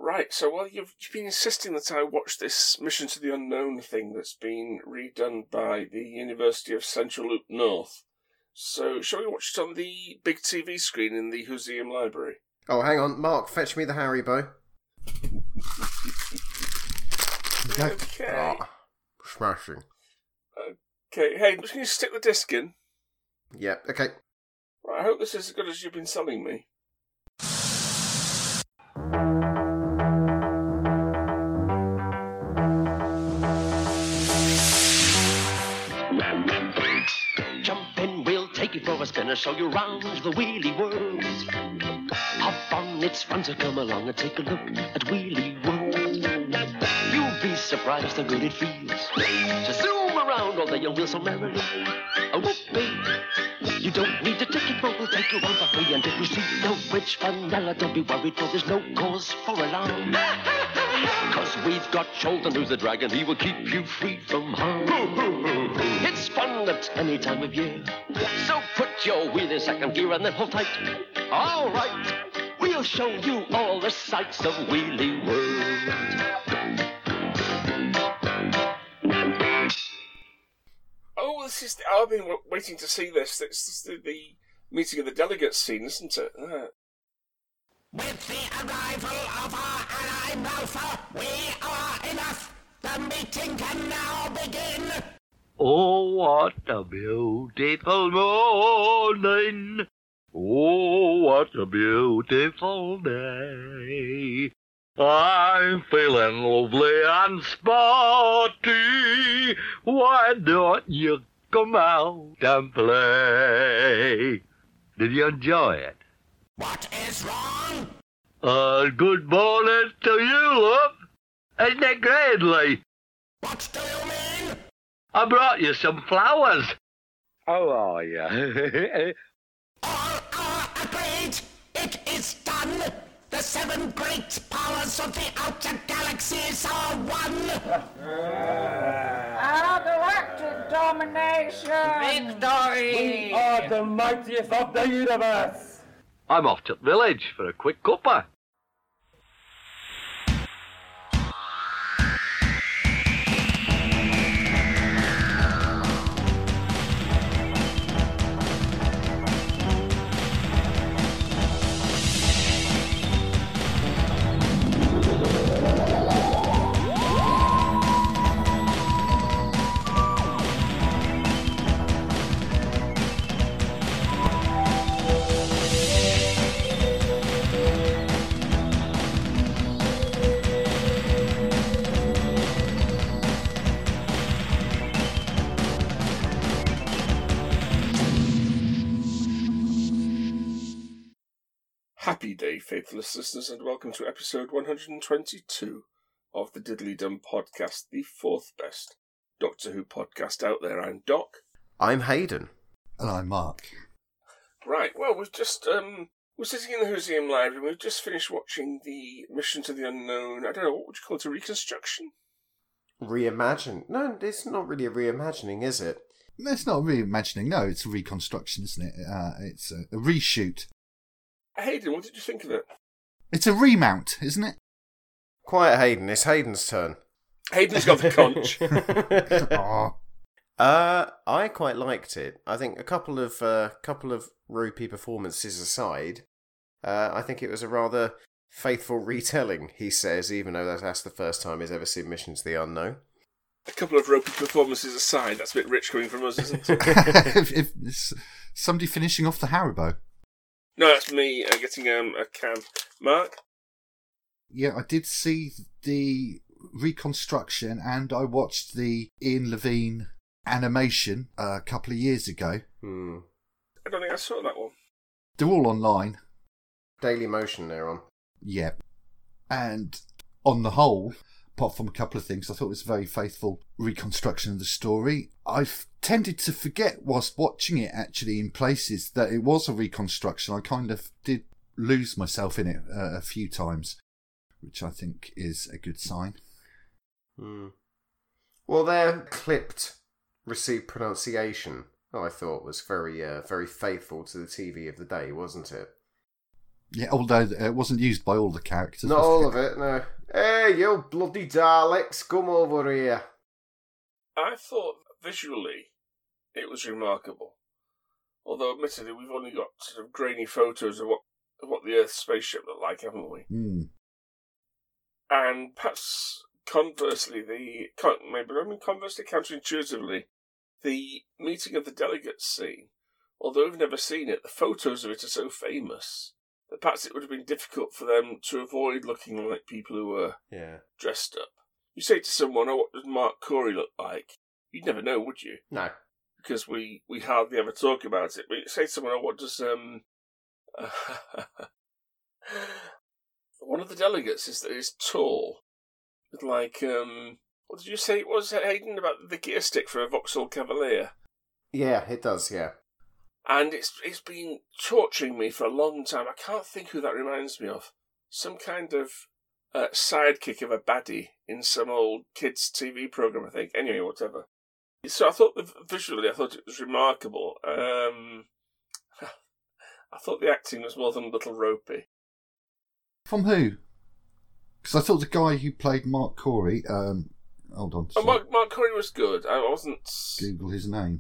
Right, so you've been insisting that I watch this Mission to the Unknown thing that's been redone by the University of Central Loop North. So, shall we watch it on the big TV screen in the Museum Library? Oh, hang on. Mark, fetch me the Haribo. Okay. Oh, smashing. Okay, hey, can you stick the disc in? Yeah, okay. Right, I hope this is as good as you've been selling me. Jump in, we'll take you for a spin, show you round the wheelie world. Hop on, it's fun, so come along and take a look at Wheelie World. You'll be surprised how good it feels to zoom around all day and wheel so merrily. Oh, whoopee! You don't need a ticket, but we'll take you on for free. And if you see no rich vanilla, don't be worried, for there's no cause for alarm. Cause we've got Shoulder News the Dragon, he will keep you free from harm. It's fun at any time of year, so put your wheel in second gear and then hold tight. All right, we'll show you all the sights of Wheelie World. Oh, I've been waiting to see this. It's the meeting of the delegates scene, isn't it? With the arrival of our ally Malfa, we are enough. The meeting can now begin. Oh, what a beautiful morning. Oh, what a beautiful day. I'm feeling lovely and sporty. Why don't you come out and play? Did you enjoy it? What is wrong? Good morning to you, love. Isn't it great, Lee? What do you mean? I brought you some flowers. How are you? All are agreed. It is done. The 7 great powers of the outer galaxies are one. Our galactic domination! Victory! We are the mightiest of the universe. I'm off to the village for a quick cuppa. Happy day, faithless listeners, and welcome to episode 122 of the Diddly Dum Podcast, the 4th best Doctor Who podcast out there. I'm Doc. I'm Hayden. And I'm Mark. Right, well, we've just, we're sitting in the Museum Library, and we've just finished watching the Mission to the Unknown. I don't know, what would you call it, a reconstruction? Reimagine? No, it's not really a reimagining, is it? It's not reimagining, no, it's a reconstruction, isn't it? It's a reshoot. Hayden, what did you think of it? It's a remount, isn't it? Quiet, Hayden. It's Hayden's turn. Hayden's got the conch. I quite liked it. I think a couple of ropey performances aside, I think it was a rather faithful retelling, he says, even though that's the first time he's ever seen Mission to the Unknown. A couple of ropey performances aside, that's a bit rich coming from us, isn't it? if somebody finishing off the Haribo. No, that's me getting a can. Mark? Yeah, I did see the reconstruction and I watched the Ian Levine animation a couple of years ago. I don't think I saw that one. They're all online. Daily Motion they're on. Yeah. And on the whole, apart from a couple of things, I thought it was a very faithful reconstruction of the story. I've tended to forget whilst watching it actually in places that it was a reconstruction. I kind of did lose myself in it a few times, which I think is a good sign. Well, their clipped received pronunciation, I thought, was very faithful to the TV of the day, wasn't it? Yeah, although it wasn't used by all the characters. Not all of it, no. Hey, you bloody Daleks, come over here. I thought visually it was remarkable. Although, admittedly, we've only got sort of grainy photos of what the Earth spaceship looked like, haven't we? Mm. And perhaps conversely, counterintuitively, the meeting of the delegates scene, although we've never seen it, the photos of it are so famous that perhaps it would have been difficult for them to avoid looking like people who were dressed up. You say to someone, "Oh, what does Mark Corey look like?" You'd never know, would you? No. Because we hardly ever talk about it. But you say to someone, "Oh, what does one of the delegates is tall, with like what did you say it was, Hayden, about the gear stick for a Vauxhall Cavalier?" Yeah, it does. Yeah. And it's been torturing me for a long time. I can't think who that reminds me of. Some kind of sidekick of a baddie in some old kids' TV program, I think. Anyway, whatever. So I thought visually, I thought it was remarkable. I thought the acting was more than a little ropey. From who? Because I thought the guy who played Mark Corey. Hold on. Oh, Mark Corey was good. I wasn't. Google his name.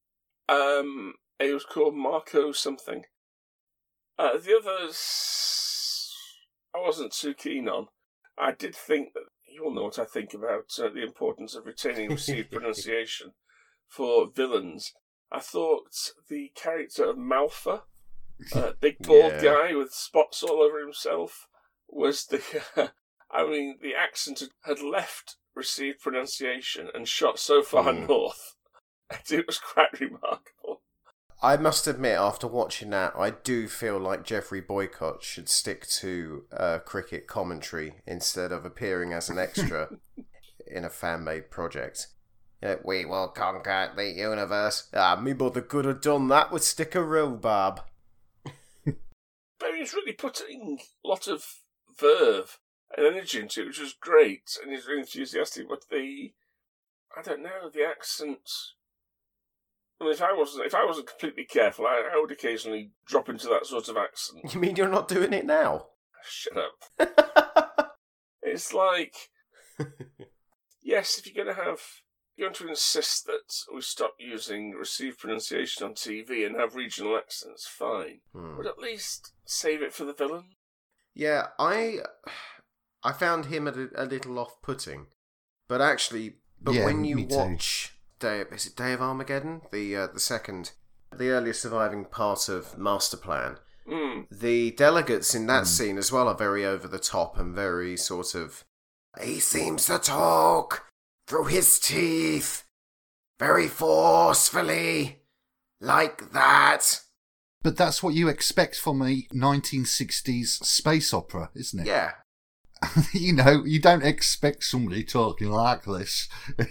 It was called Marco something. The others, I wasn't too keen on. I did think that, you all know what I think about the importance of retaining received pronunciation for villains. I thought the character of Malfa, big bald guy with spots all over himself, was the... the accent had left received pronunciation and shot so far north. It was quite remarkable. I must admit, after watching that, I do feel like Jeffrey Boycott should stick to cricket commentary instead of appearing as an extra in a fan-made project. We will conquer the universe. Me mother could have done that with stick of rhubarb. But he's really putting a lot of verve and energy into it, which was great, and he's really enthusiastic, but the accent... I mean, if I wasn't completely careful, I would occasionally drop into that sort of accent. You mean you're not doing it now? Shut up. It's like, yes, if you're going to insist that we stop using received pronunciation on TV and have regional accents, fine. But at least save it for the villain. Yeah, I found him a little off-putting. But actually, when you watch... Is it Day of Armageddon? The second, the earliest surviving part of Master Plan. The delegates in that scene as well are very over the top and very sort of... He seems to talk through his teeth, very forcefully, like that. But that's what you expect from a 1960s space opera, isn't it? Yeah. You don't expect somebody talking like this.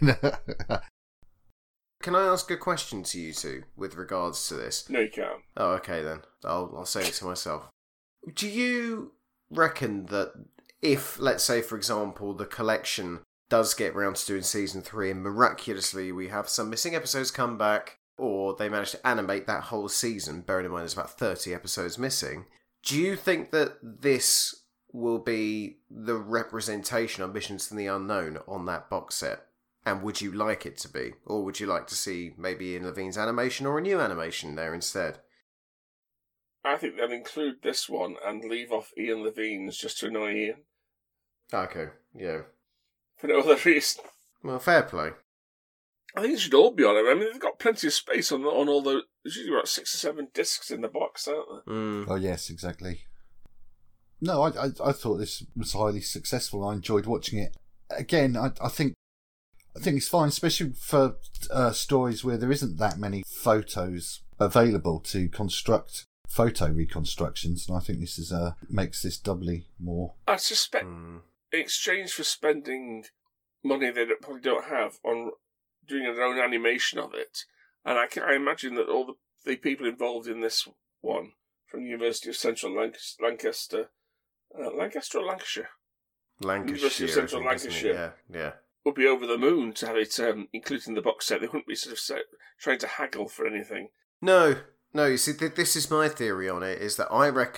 Can I ask a question to you two with regards to this? No, you can't. Oh, okay then. I'll say it to myself. Do you reckon that if, let's say, for example, the collection does get round to doing season 3 and miraculously we have some missing episodes come back, or they manage to animate that whole season, bearing in mind there's about 30 episodes missing, do you think that this will be the representation of Missions to the Unknown on that box set? And would you like it to be? Or would you like to see maybe Ian Levine's animation or a new animation there instead? I think they'll include this one and leave off Ian Levine's just to annoy Ian. Okay, yeah. For no other reason. Well, fair play. I think it should all be on it. I mean, they've got plenty of space on all those... There's usually about 6 or 7 discs in the box, aren't there? Oh, yes, exactly. No, I thought this was highly successful. I enjoyed watching it. Again, I think it's fine, especially for stories where there isn't that many photos available to construct photo reconstructions, and I think this is makes this doubly more. I suspect in exchange for spending money they probably don't have on doing their own animation of it, and I imagine that all the people involved in this one from the University of Central Lancaster, Lancaster or Lancashire? University of Central Lancashire. Yeah. Would be over the moon to have it included in the box set. They wouldn't be sort of trying to haggle for anything. No, you see, this is my theory on it, is that I reckon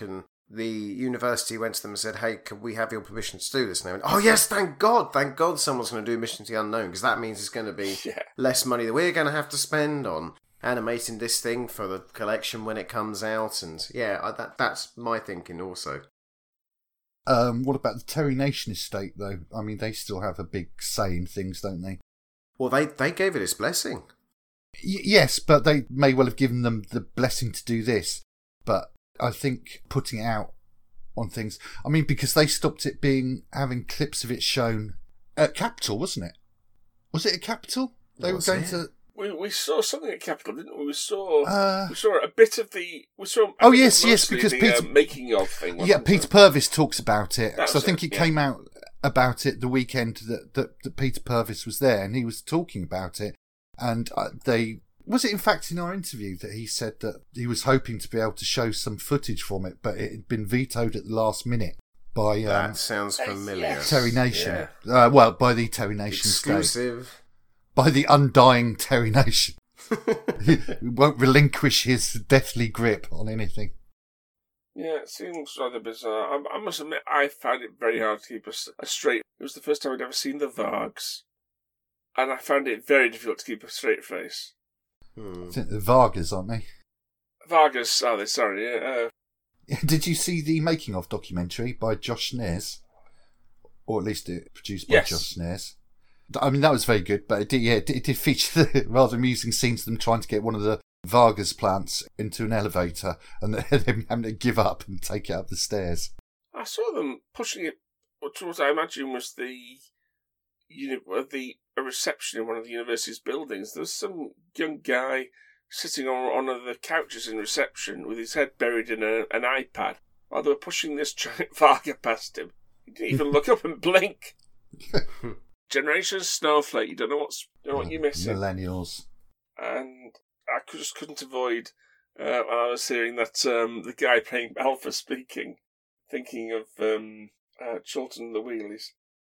the university went to them and said, hey, can we have your permission to do this? And they went, oh yes, thank God someone's going to do Mission to the Unknown, because that means it's going to be less money that we're going to have to spend on animating this thing for the collection when it comes out. And that's my thinking also. What about the Terry Nation estate, though? I mean, they still have a big say in things, don't they? Well, they gave it its blessing. Yes, but they may well have given them the blessing to do this. But I think putting it out on things... I mean, because they stopped it having clips of it shown at Capitol, wasn't it? Was it at Capitol? They were going to... We saw something at Capitol, didn't we? We saw a bit of the... Yes, because Peter... making of thing. Peter Purvis talks about it. So I think it came out about it the weekend that Peter Purvis was there, and he was talking about it. And was it in fact in our interview that he said that he was hoping to be able to show some footage from it, but it had been vetoed at the last minute by... that sounds familiar. Terry Nation. Yeah. By the Terry Nation exclusive. State. By the undying Terry Nation. He won't relinquish his deathly grip on anything. Yeah, it seems rather bizarre. I must admit, I found it very hard to keep a straight... It was the first time I'd ever seen the Vargs, and I found it very difficult to keep a straight face. I think the Vargas, aren't they? Vargas, are they? Sorry. Did you see the making of documentary by Josh Snares? Or at least it produced by Josh Snares. I mean, that was very good, but it did feature the rather amusing scenes of them trying to get one of the Vargas plants into an elevator and them having to give up and take it up the stairs. I saw them pushing it towards, I imagine, was a reception in one of the university's buildings. There was some young guy sitting on one of the couches in reception with his head buried in an iPad while they were pushing this giant Varga past him. He didn't even look up and blink. Generation Snowflake, you don't know what you're missing. Millennials. And I just couldn't avoid, when I was hearing that the guy playing Alpha speaking, thinking of Chilton and the Wheelies.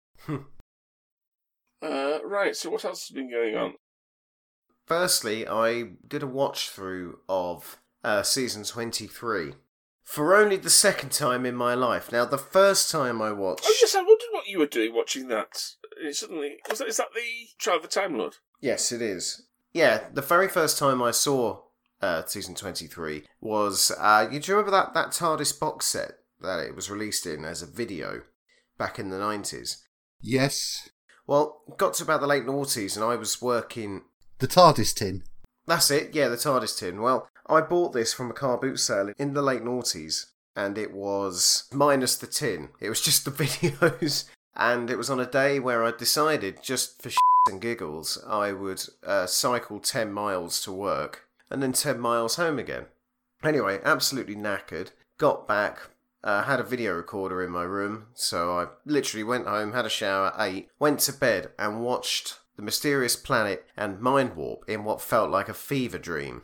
Right, so what else has been going on? Firstly, I did a watch through of season 23 for only the second time in my life. Now, the first time I watched... Oh yes, I wondered what you were doing watching that. Is that the Trial of the Time Lord? Yes, it is. Yeah, the very first time I saw season 23 was... do you remember that TARDIS box set that it was released in as a video back in the 90s? Yes. Well, got to about the late noughties and I was working... The TARDIS tin. That's it, yeah, the TARDIS tin. Well, I bought this from a car boot sale in the late noughties, and it was minus the tin. It was just the videos, and it was on a day where I decided, just for shits and giggles, I would cycle 10 miles to work, and then 10 miles home again. Anyway, absolutely knackered. Got back, had a video recorder in my room, so I literally went home, had a shower, ate, went to bed, and watched The Mysterious Planet and Mind Warp in what felt like a fever dream.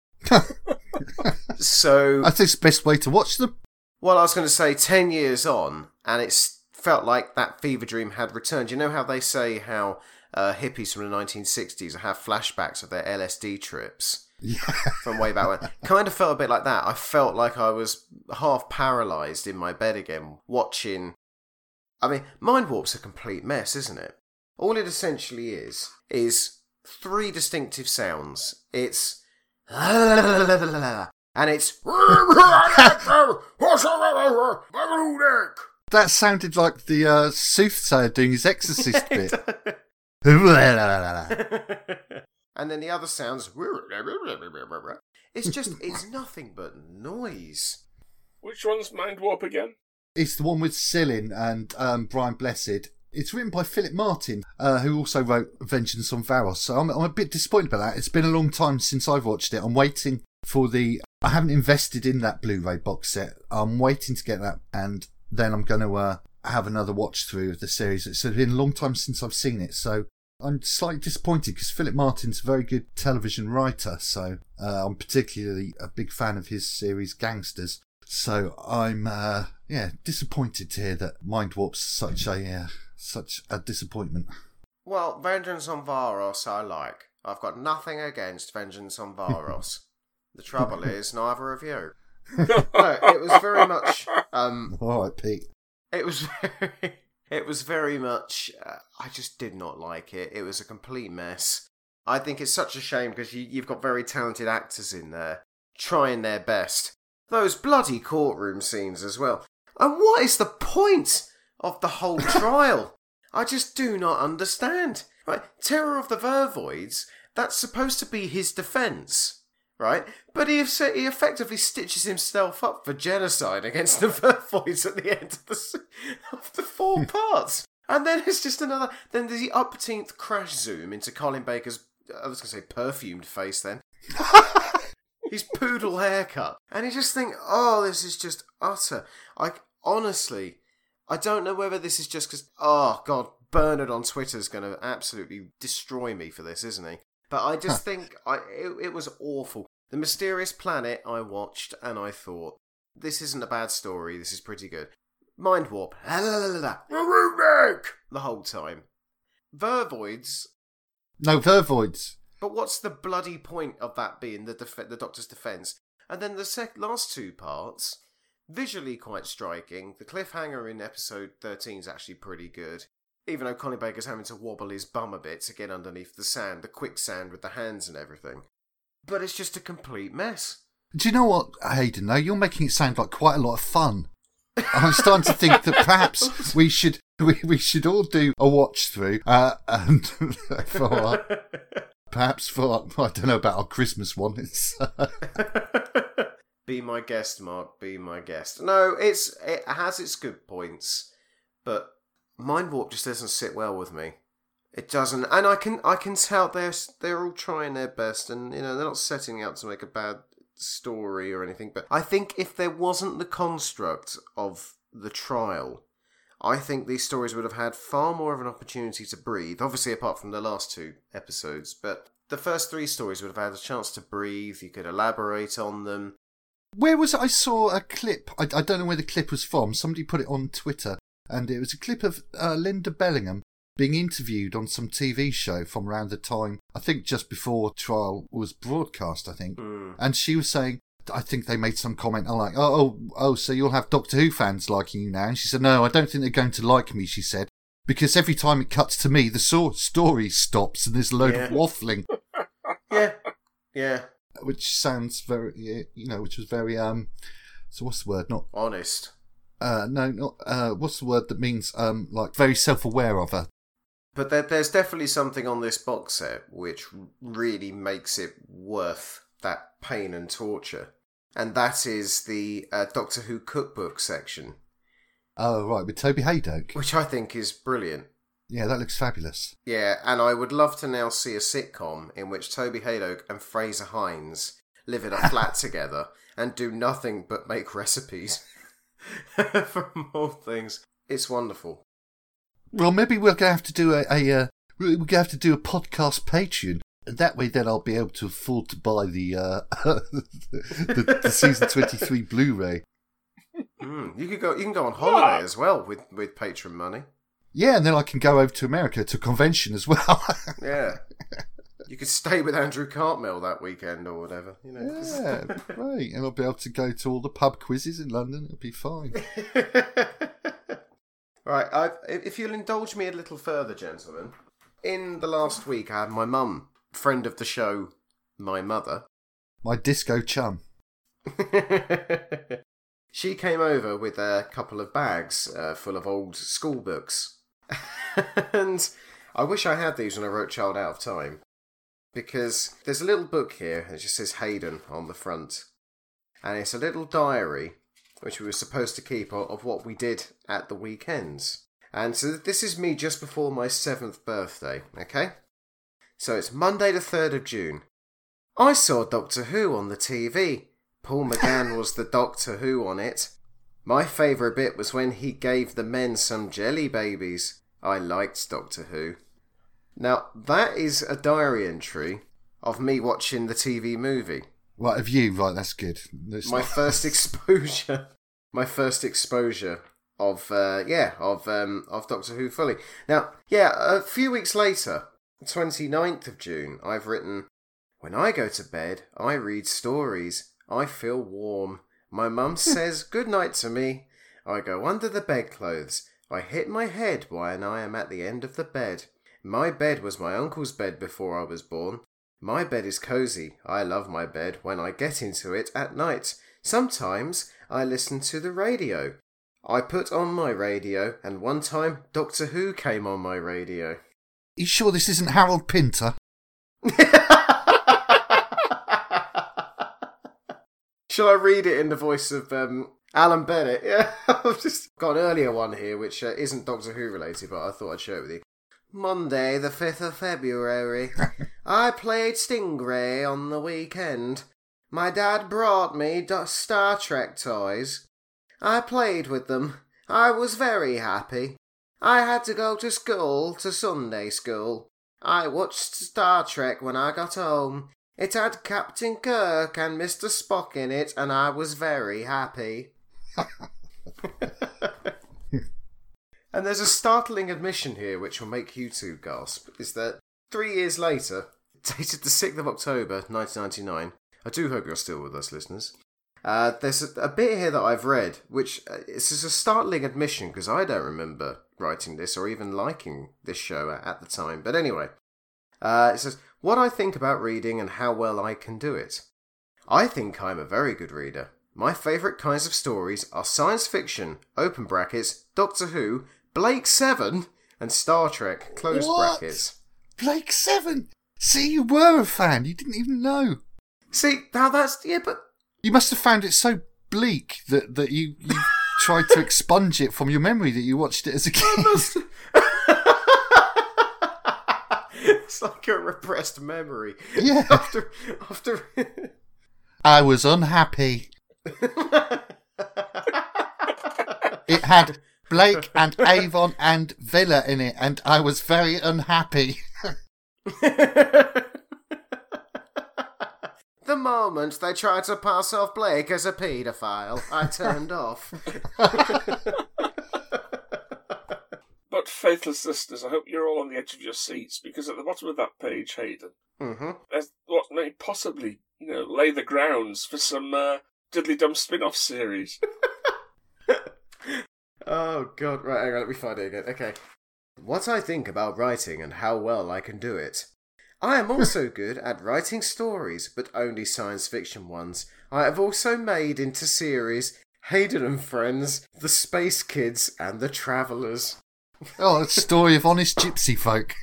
So I think it's the best way to watch them. Well, I was going to say 10 years on, and it's felt like that fever dream had returned. You know how they say how hippies from the 1960s have flashbacks of their LSD trips from way back when? Kind of felt a bit like that. I felt like I was half paralysed in my bed again, watching... I mean, Mind Warp's a complete mess, isn't it? All it essentially is 3 distinctive sounds. It's... and it's... That sounded like the soothsayer doing his exorcist bit. And then the other sounds... It's nothing but noise. Which one's Mind Warp again? It's the one with Cillin and Brian Blessed. It's written by Philip Martin, who also wrote Vengeance on Varos. So I'm a bit disappointed about that. It's been a long time since I've watched it. I'm waiting for I haven't invested in that Blu-ray box set. I'm waiting to get that, and then I'm going to have another watch through of the series. It's been a long time since I've seen it, so I'm slightly disappointed because Philip Martin's a very good television writer. So I'm particularly a big fan of his series Gangsters. So I'm disappointed to hear that Mind Warp's such a disappointment. Well, Vengeance on Varos I like. I've got nothing against Vengeance on Varos. The trouble is, neither of you. No, it was very much. All right, Pete. It was very. It was very much. I just did not like it. It was a complete mess. I think it's such a shame because you've got very talented actors in there trying their best. Those bloody courtroom scenes as well. And what is the point of the whole trial? I just do not understand. Right, Terror of the Vervoids. That's supposed to be his defence. Right? But he effectively stitches himself up for genocide against the Vervoids at the end of the 4 parts. And then it's just another... Then there's the upteenth crash zoom into Colin Baker's... I was going to say perfumed face then. His poodle haircut. And you just think, oh, this is just utter... Honestly, I don't know whether this is just because... Oh, God, Bernard on Twitter is going to absolutely destroy me for this, isn't he? But I just think it was awful. The Mysterious Planet I watched and I thought, this isn't a bad story, this is pretty good. Mind Warp, the whole time. Vervoids. No, Vervoids. But what's the bloody point of that being the Doctor's defence? And then the last 2 parts, visually quite striking. The cliffhanger in episode 13 is actually pretty good. Even though Colin Baker's having to wobble his bum a bit to get underneath the sand, the quicksand with the hands and everything. But it's just a complete mess. Do you know what, Hayden, though? You're making it sound like quite a lot of fun. I'm starting to think that perhaps we should all do a watch through and perhaps for I don't know about our Christmas one. It's Be my guest, Mark. Be my guest. No, it has its good points, but Mind Warp just doesn't sit well with me. It doesn't, and I can tell they're all trying their best, and they're not setting out to make a bad story or anything. But I think if there wasn't the construct of the trial, I think these stories would have had far more of an opportunity to breathe. Obviously, apart from the last 2 episodes, but the first 3 stories would have had a chance to breathe. You could elaborate on them. Where was it? I saw a clip. I don't know where the clip was from. Somebody put it on Twitter, and it was a clip of Linda Bellingham being interviewed on some TV show from around the time, I think just before trial was broadcast, I think. And she was saying, I think they made some comment like, oh, so you'll have Doctor Who fans liking you now? And she said, no, I don't think they're going to like me, she said, because every time it cuts to me, the story stops and there's a load of waffling. Yeah. Which sounds very, which was very, so what's the word? Not honest. No, not, what's the word that means, like very self-aware of her? But there's definitely something on this box set which really makes it worth that pain and torture. And that is the Doctor Who cookbook section. Oh, right, with Toby Haydock. Which I think is brilliant. Yeah, that looks fabulous. Yeah, and I would love to now see a sitcom in which Toby Haydock and Fraser Hines live in a flat together and do nothing but make recipes from all things. It's wonderful. Well, maybe we're going to have to do a podcast Patreon. And that way, then I'll be able to afford to buy the season 23 Blu-ray. You can go on holiday as well with Patreon money. Yeah, and then I can go over to America to a convention as well. Yeah. You could stay with Andrew Cartmel that weekend or whatever. Yeah, right. And I'll be able to go to all the pub quizzes in London. It'll be fine. Right, if you'll indulge me a little further, gentlemen. In the last week, I had my mum, friend of the show, my mother. My disco chum. She came over with a couple of bags full of old school books. And I wish I had these when I wrote Child Out of Time. Because there's a little book here, it just says Hayden on the front. And it's a little diary, which we were supposed to keep of what we did at the weekends. And so this is me just before my 7th birthday, okay? So it's Monday the 3rd of June. I saw Doctor Who on the TV. Paul McGann was the Doctor Who on it. My favourite bit was when he gave the men some jelly babies. I liked Doctor Who. Now, that is a diary entry of me watching the TV movie. Right, of you, right, that's good. My first exposure of Doctor Who fully. Now, a few weeks later, 29th of June, I've written, when I go to bed, I read stories. I feel warm. My mum says good night to me. I go under the bedclothes. I hit my head when I am at the end of the bed. My bed was my uncle's bed before I was born. My bed is cosy. I love my bed when I get into it at night. Sometimes I listen to the radio. I put on my radio, and one time Doctor Who came on my radio. You sure this isn't Harold Pinter? Shall I read it in the voice of Alan Bennett? Yeah, I've just got an earlier one here, which isn't Doctor Who related, but I thought I'd share it with you. Monday, the 5th of February. I played Stingray on the weekend. My dad brought me Star Trek toys. I played with them. I was very happy. I had to go to school, to Sunday school. I watched Star Trek when I got home. It had Captain Kirk and Mr. Spock in it, and I was very happy. And there's a startling admission here which will make you two gasp, is that 3 years later, dated the 6th of October 1999, I do hope you're still with us, listeners, there's a bit here that I've read, which is a startling admission because I don't remember writing this or even liking this show at the time. But anyway, it says, what I think about reading and how well I can do it. I think I'm a very good reader. My favourite kinds of stories are science fiction, open brackets, Doctor Who, Blake 7, and Star Trek, close brackets. Blake 7? See, you were a fan. You didn't even know. See, now that's... Yeah, but... You must have found it so bleak that you tried to expunge it from your memory that you watched it as a kid. It's like a repressed memory. Yeah. After... I was unhappy. It had Blake and Avon and Villa in it, and I was very unhappy. The moment they tried to pass off Blake as a paedophile, I turned off. But, faithless listeners, I hope you're all on the edge of your seats, because at the bottom of that page, Hayden, there's what may possibly, lay the grounds for some Diddly Dum spin-off series. Oh, God. Right, hang on, let me find it again. Okay. What I think about writing and how well I can do it. I am also good at writing stories, but only science fiction ones. I have also made into series Hayden and Friends, The Space Kids, and The Travellers. Oh, a story of honest gypsy folk.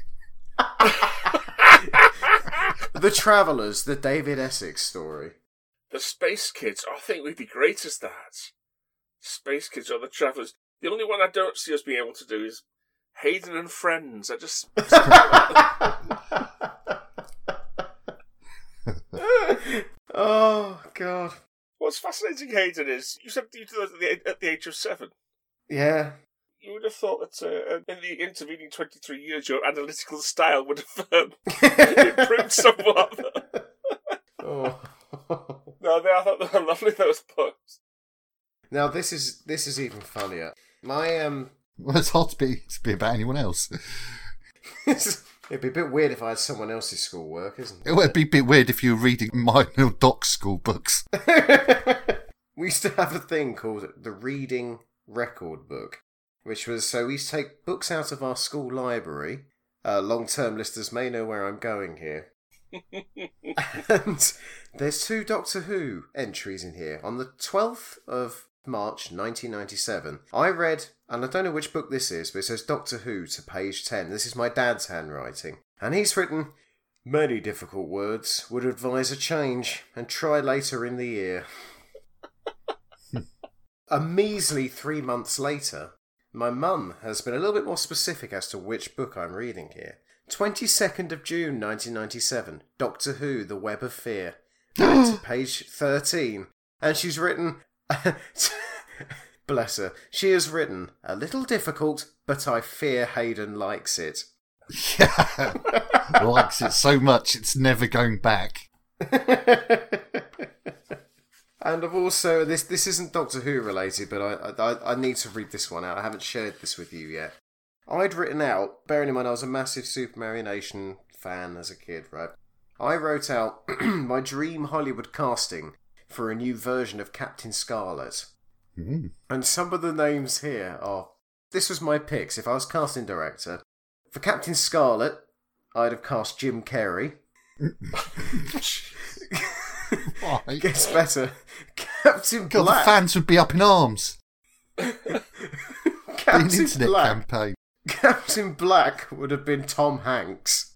The Travellers, the David Essex story. The Space Kids, I think we'd be great as that. Space Kids or The Travellers. The only one I don't see us being able to do is Hayden and Friends. I just... Oh, God. What's fascinating, Hayden, is you said you did that at the age of 7. Yeah. You would have thought that in the intervening 23 years, your analytical style would have improved somewhat. Oh. No, I thought they were lovely, those books. Now, this is even funnier. My, Well, it's hard to be about anyone else. It'd be a bit weird if I had someone else's schoolwork, isn't it? It would be a bit weird if you were reading my little Doc's school books. We used to have a thing called the Reading Record Book, which was, so we used to take books out of our school library. Long-term listeners may know where I'm going here. And there's 2 Doctor Who entries in here. On the 12th of March 1997, I read, and I don't know which book this is, but it says Doctor Who to page 10. This is my dad's handwriting. And he's written, many difficult words, would advise a change, and try later in the year. A measly 3 months later, my mum has been a little bit more specific as to which book I'm reading here. 22nd of June 1997, Doctor Who, The Web of Fear. To page 13. And she's written... Bless her. She has written, a little difficult, but I fear Hayden likes it. Yeah. Likes it so much, it's never going back. And I've also, this isn't Doctor Who related, but I need to read this one out. I haven't shared this with you yet. I'd written out, bearing in mind I was a massive Supermarionation fan as a kid, right? I wrote out my dream Hollywood casting for a new version of Captain Scarlet. Mm. And some of the names here are... This was my picks if I was casting director. For Captain Scarlet, I'd have cast Jim Carrey. Why? Gets better. Captain God, Black. the fans would be up in arms. Be an Captain internet Black. campaign. Captain Black would have been Tom Hanks.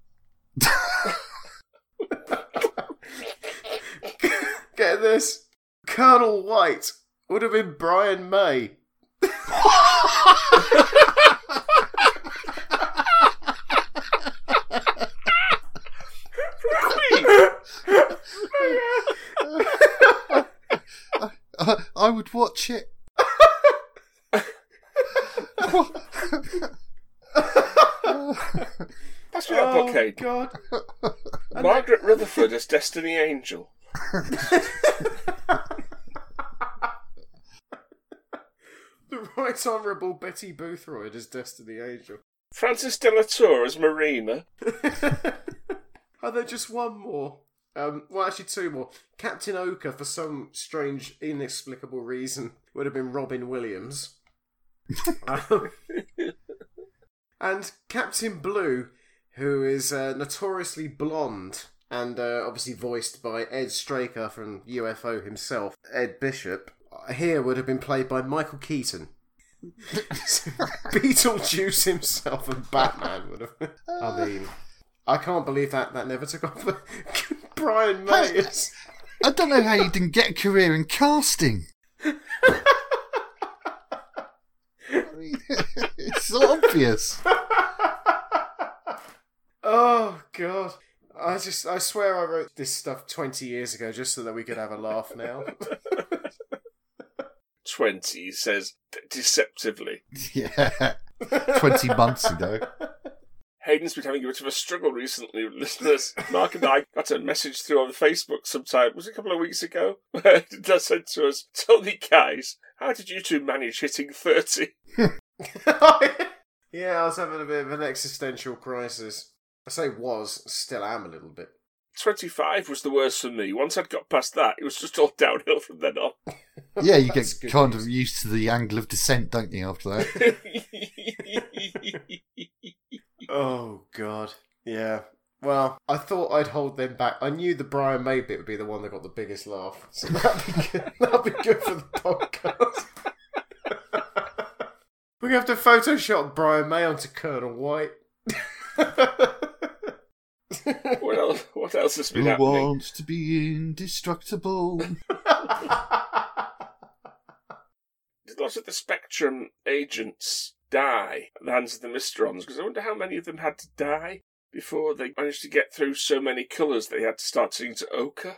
Get this. Colonel White would have been Brian May. I would watch it. Pass me that book, Hayden. God. Margaret Rutherford as Destiny Angel. The Right Honourable Betty Boothroyd as Destiny Angel. Frances de la Tour as Marina. Are there just one more? Well, actually two more. Captain Ochre, for some strange, inexplicable reason, would have been Robin Williams. And Captain Blue, who is notoriously blonde and obviously voiced by Ed Straker from UFO himself, Ed Bishop, here would have been played by Michael Keaton. Beetlejuice himself and Batman would have... I mean... I can't believe that never took off. Brian May is... I don't know how you didn't get a career in casting. I mean, it's obvious. Oh, God. I swear I wrote this stuff 20 years ago just so that we could have a laugh now. 20, he says, deceptively. Yeah. 20 months ago. Hayden's been having a bit of a struggle recently with listeners. Mark and I got a message through on Facebook sometime, was it a couple of weeks ago? Where they said to us, "Tell me, guys, how did you two manage hitting 30? Yeah, I was having a bit of an existential crisis. I say was, still am a little bit. 25 was the worst for me. Once I'd got past that, it was just all downhill from then on. Yeah, you That's get good kind news. of used to the angle of descent, don't you, after that? Oh, God. Yeah. Well, I thought I'd hold them back. I knew the Brian May bit would be the one that got the biggest laugh. So that'd be good, that'd be good for the podcast. We're going to have to Photoshop Brian May onto Colonel White. What else has been Who happening? wants to be indestructible? Did lots of the Spectrum agents die at the hands of the Mysterons? Because I wonder how many of them had to die before they managed to get through so many colours they had to start turning to ochre.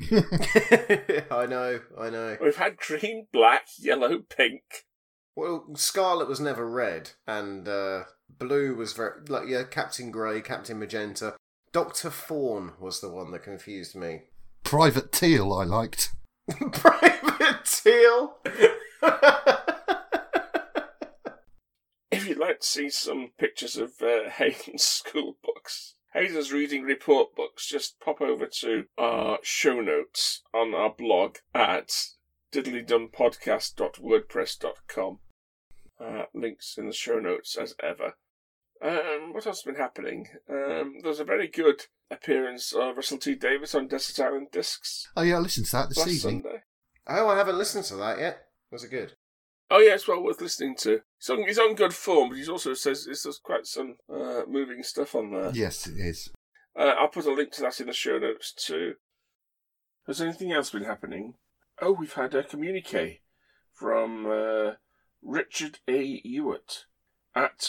I know. We've had green, black, yellow, pink. Well, Scarlet was never red, and Blue was Captain Grey, Captain Magenta. Dr. Fawn was the one that confused me. Private Teal, I liked. Private Teal! If you'd like to see some picters of Hayden's school books, Hayden's reading report books, just pop over to our show notes on our blog at diddlydumpodcast.wordpress.com. Links in the show notes as ever. What else has been happening? There was a very good appearance of Russell T Davies on Desert Island Discs Oh yeah, I listened to that this last evening. Sunday. Oh, I haven't listened to that yet. Was it good? Oh yeah, it's well worth listening to. He's on good form, but he also says there's quite some moving stuff on there. Yes, it is. I'll put a link to that in the show notes too. Has anything else been happening? Oh, we've had a communique from Richard A. Ewart at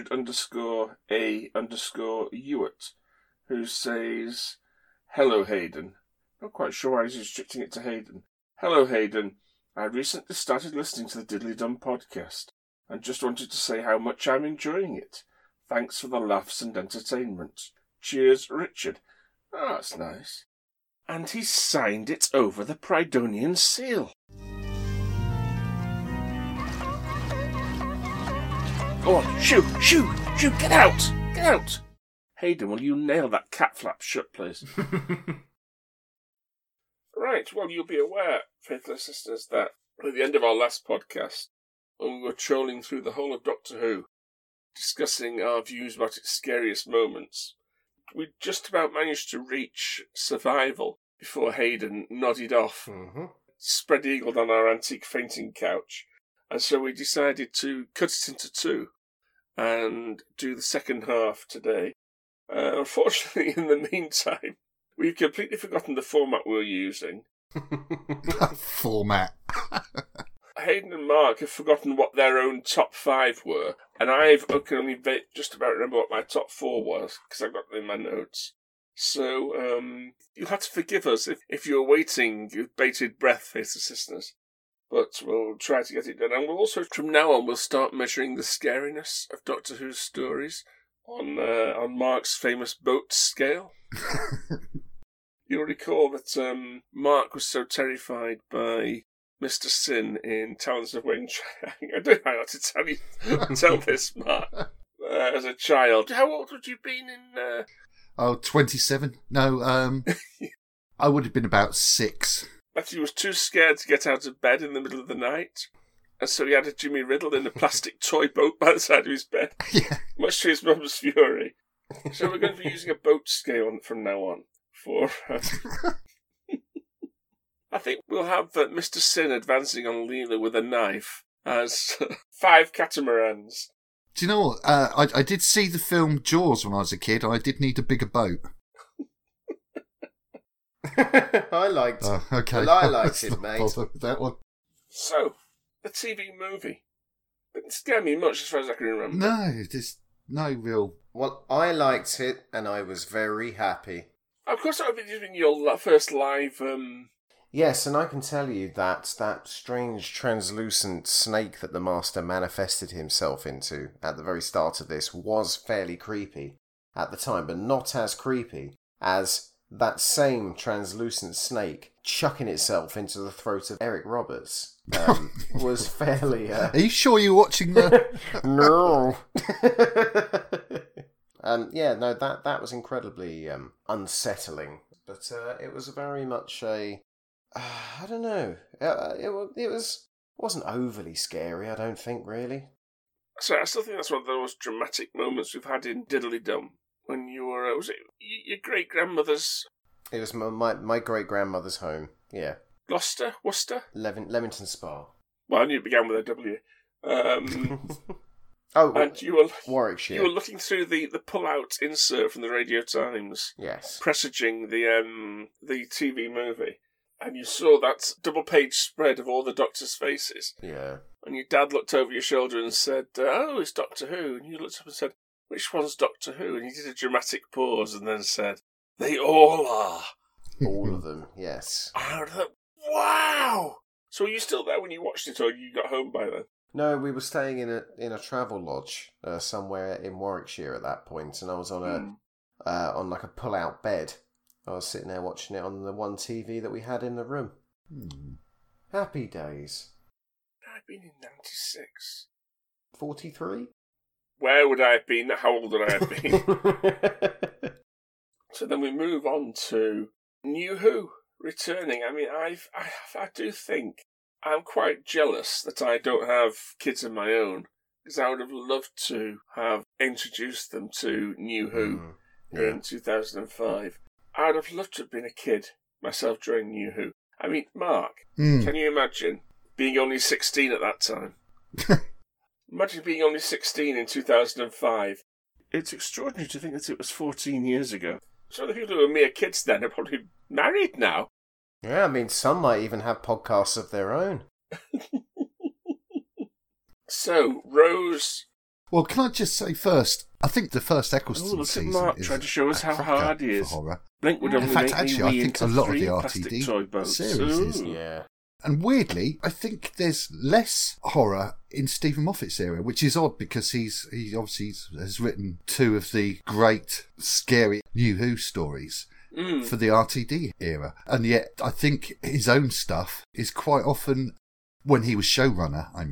Richard_A_Ewart, who says, "Hello, Hayden." Not quite sure why he's restricting it to Hayden. "Hello, Hayden. I recently started listening to the Diddly Dum podcast and just wanted to say how much I'm enjoying it. Thanks for the laughs and entertainment. Cheers, Richard." Oh, that's nice. And he signed it over the Prydonian seal. Go on, shoo, get out! Hayden, will you nail that cat flap shut, please? Right, well, you'll be aware, faithful listeners, that at the end of our last podcast, when we were trolling through the whole of Doctor Who, discussing our views about its scariest moments, we just about managed to reach survival before Hayden nodded off, spread-eagled on our antique fainting couch, and so we decided to cut it into two and do the second half today. Unfortunately, in the meantime, we've completely forgotten the format we were using. Format. Hayden and Mark have forgotten what their own top 5 were, and I can only just about remember what my top 4 was, because I've got them in my notes. So, you'll have to forgive us if you're waiting with bated breath, faithful listeners. But we'll try to get it done. And we'll also, from now on, we'll start measuring the scariness of Doctor Who's stories on Mark's famous boat scale. You'll recall that Mark was so terrified by Mr. Sin in Talons of Wayne Chang. I don't know how to tell this, Mark. As a child. How old would you have been in... 27. No, I would have been about 6. Matthew was too scared to get out of bed in the middle of the night, and so he had a Jimmy Riddle in a plastic toy boat by the side of his bed, much to his mum's fury. So we're going to be using a boat scale from now on. I think we'll have Mr. Sin advancing on Leela with a knife as 5 catamarans. Do you know what? I did see the film Jaws when I was a kid, and I did need a bigger boat. I liked it. Okay. Well, I liked it, mate. That one. So, the TV movie. Didn't scare me much as far as I can remember. No, there's no real... Well, I liked it, and I was very happy. Of course, that would be doing your first live... Yes, and I can tell you that strange translucent snake that the Master manifested himself into at the very start of this was fairly creepy at the time, but not as creepy as that same translucent snake chucking itself into the throat of Eric Roberts was fairly... Are you sure you're watching the... No! No, that was incredibly unsettling, but it was very much a... I don't know. It wasn't overly scary, I don't think, really. So I still think that's one of the most dramatic moments we've had in Diddly Dum. When you were, was it your great-grandmother's... It was my great-grandmother's home, yeah. Gloucester? Worcester? Leamington Spa. Well, I knew it began with a W. And you were Warwickshire. You were looking through the pull-out insert from the Radio Times. Yes. Presaging the TV movie. And you saw that double-page spread of all the Doctor's faces. Yeah. And your dad looked over your shoulder and said, "Oh, it's Doctor Who." And you looked up and said, "Which one's Doctor Who?" And he did a dramatic pause and then said, "They all are." All of them, yes. I thought, wow! So were you still there when you watched it, or you got home by then? No, we were staying in a travel lodge somewhere in Warwickshire at that point, and I was on on like a pull-out bed. I was sitting there watching it on the one TV that we had in the room. Happy days. I'd been in 96. 43? Where would I have been? How old would I have been? So then we move on to New Who returning. I mean, I do think I'm quite jealous that I don't have kids of my own, because I would have loved to have introduced them to New Who in 2005. I would have loved to have been a kid myself during New Who. I mean, Mark, can you imagine being only 16 at that time? Imagine being only 16 in 2005. It's extraordinary to think that it was 14 years ago. So the people who were mere kids then are probably married now. Yeah, I mean, some might even have podcasts of their own. So, Rose... Well, can I just say first, I think the first Eccleston season Mark is trying to show us how hard he is. Horror. Blink would only In fact, make actually, me I wee think into a lot of 3 the plastic toy RTD boats. series is. Yeah. And weirdly, I think there's less horror in Stephen Moffat's era, which is odd because he obviously has written 2 of the great scary New Who stories for the RTD era. And yet I think his own stuff is quite often, when he was showrunner, I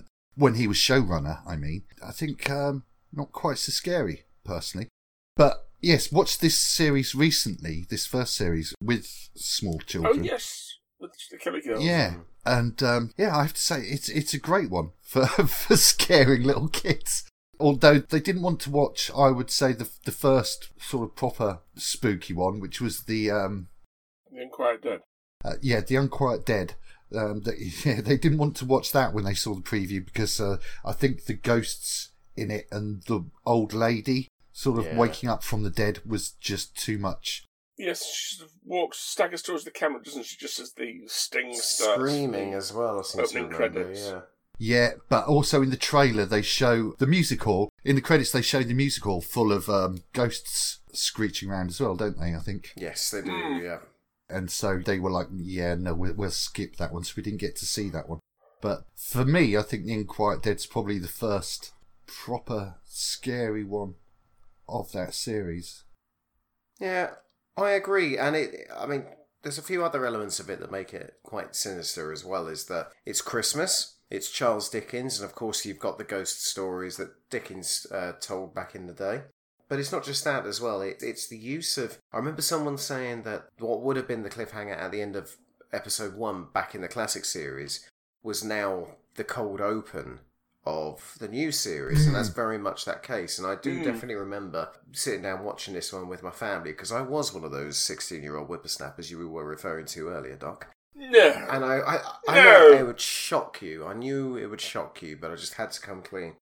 think not quite so scary, personally. But Yes, watched this series recently, this first series, with small children. Oh, yes, with the Kelly Girls. Yeah, and I have to say, it's a great one for for scaring little kids. Although they didn't want to watch, I would say, the first sort of proper spooky one, which was the Unquiet Dead. The Unquiet Dead. They didn't want to watch that when they saw the preview because I think the ghosts in it and the old lady sort of waking up from the dead was just too much. Yes, she sort of staggers towards the camera, doesn't she? Just as the sting starts. Screaming as well, I seem opening to remember, credits. yeah. Yeah, but also in the trailer they show the music hall. In the credits they show the music hall full of ghosts screeching around as well, don't they, I think? Yes, they do, yeah. And so they were like, yeah, no, we'll skip that one, so we didn't get to see that one. But for me, I think The Unquiet Dead's probably the first proper scary one of that series. Yeah, I agree. And there's a few other elements of it that make it quite sinister as well, is that it's Christmas, it's Charles Dickens, and of course you've got the ghost stories that Dickens told back in the day. But it's not just that as well, it's the use of... I remember someone saying that what would have been the cliffhanger at the end of episode 1 back in the classic series was now the cold open of the new series, and that's very much that case. And I do definitely remember sitting down watching this one with my family, because I was one of those 16-year-old whippersnappers you were referring to earlier, Doc. No. And I know it would shock you. I knew it would shock you, but I just had to come clean.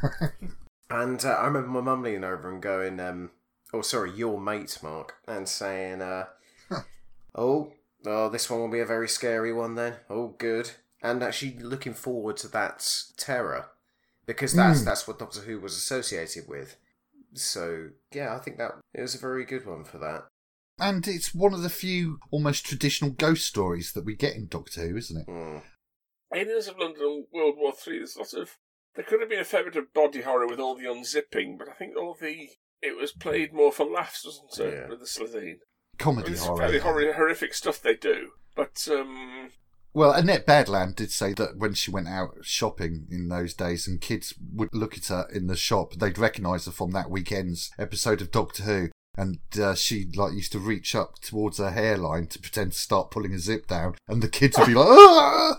And I remember my mum leaning over and going, your mate, Mark, and saying, oh, this one will be a very scary one then. Oh, good. And actually looking forward to that terror, because that's what Doctor Who was associated with. So, yeah, I think that it was a very good one for that. And it's one of the few almost traditional ghost stories that we get in Doctor Who, isn't it? Aliens of London, World War III, there's a lot of... There could have been a fair bit of body horror with all the unzipping, but I think it was played more for laughs, wasn't it, with the Slitheen? Comedy horror. horror. It's fairly horrific stuff they do, but... Well, Annette Badland did say that when she went out shopping in those days and kids would look at her in the shop, they'd recognise her from that weekend's episode of Doctor Who. And she used to reach up towards her hairline to pretend to start pulling a zip down, and the kids would be like, "Ah!"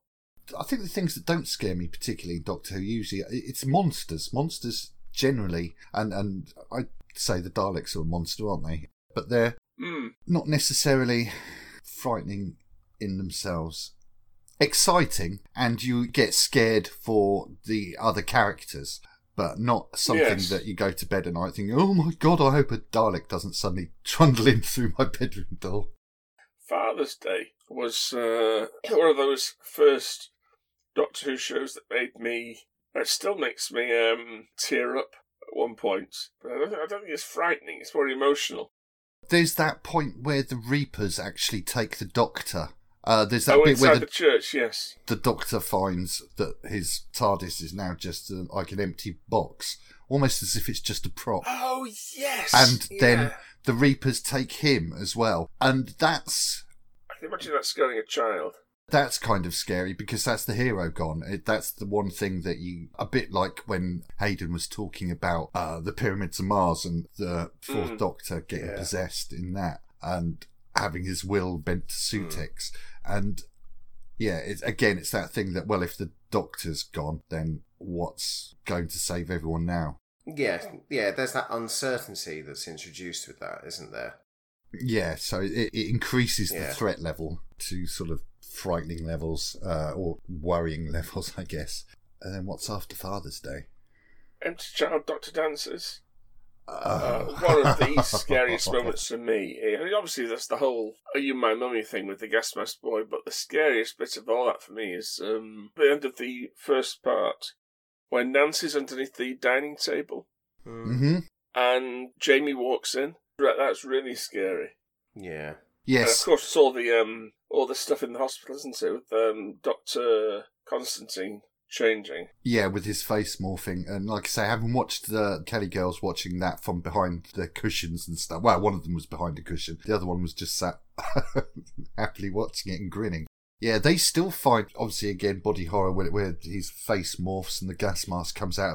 I think the things that don't scare me particularly in Doctor Who usually it's monsters generally, and I'd say the Daleks are a monster, aren't they? But they're not necessarily frightening in themselves. Exciting, and you get scared for the other characters, but not something that you go to bed at night thinking, oh my god, I hope a Dalek doesn't suddenly trundle in through my bedroom door. Father's Day was one of those first Doctor Who shows that made me... It still makes me tear up at one point. But I don't think it's frightening, it's more emotional. There's that point where the Reapers actually take the Doctor. There's that bit inside where the church, yes. The Doctor finds that his TARDIS is now just like an empty box, almost as if it's just a prop. Oh, yes! And then the Reapers take him as well. And that's... I can imagine that scaring a child. That's kind of scary because that's the hero gone. That's the one thing that you... A bit like when Hayden was talking about the Pyramids of Mars and the Fourth Doctor getting possessed in that and having his will bent to Sutex. And it's that thing that, well, if the Doctor's gone, then what's going to save everyone now? Yeah, there's that uncertainty that's introduced with that, isn't there? Yeah, so it increases the threat level to sort of frightening levels, or worrying levels, I guess. And then what's after Father's Day? Empty Child Doctor Dances. One of the scariest moments for me. I mean, obviously, that's the whole "Are you my mummy" thing with the gas mask boy, but the scariest bit of all that for me is the end of the first part, when Nancy's underneath the dining table, and Jamie walks in. That's really scary. Yeah. Yes. And of course, it's all the stuff in the hospital, isn't it, with Dr. Constantine changing. Yeah, with his face morphing. And like I say, having watched the Kelly Girls, watching that from behind the cushions and stuff. Well, one of them was behind a cushion. The other one was just sat happily watching it and grinning. Yeah, they still find, obviously, again, body horror where his face morphs and the gas mask comes out of it.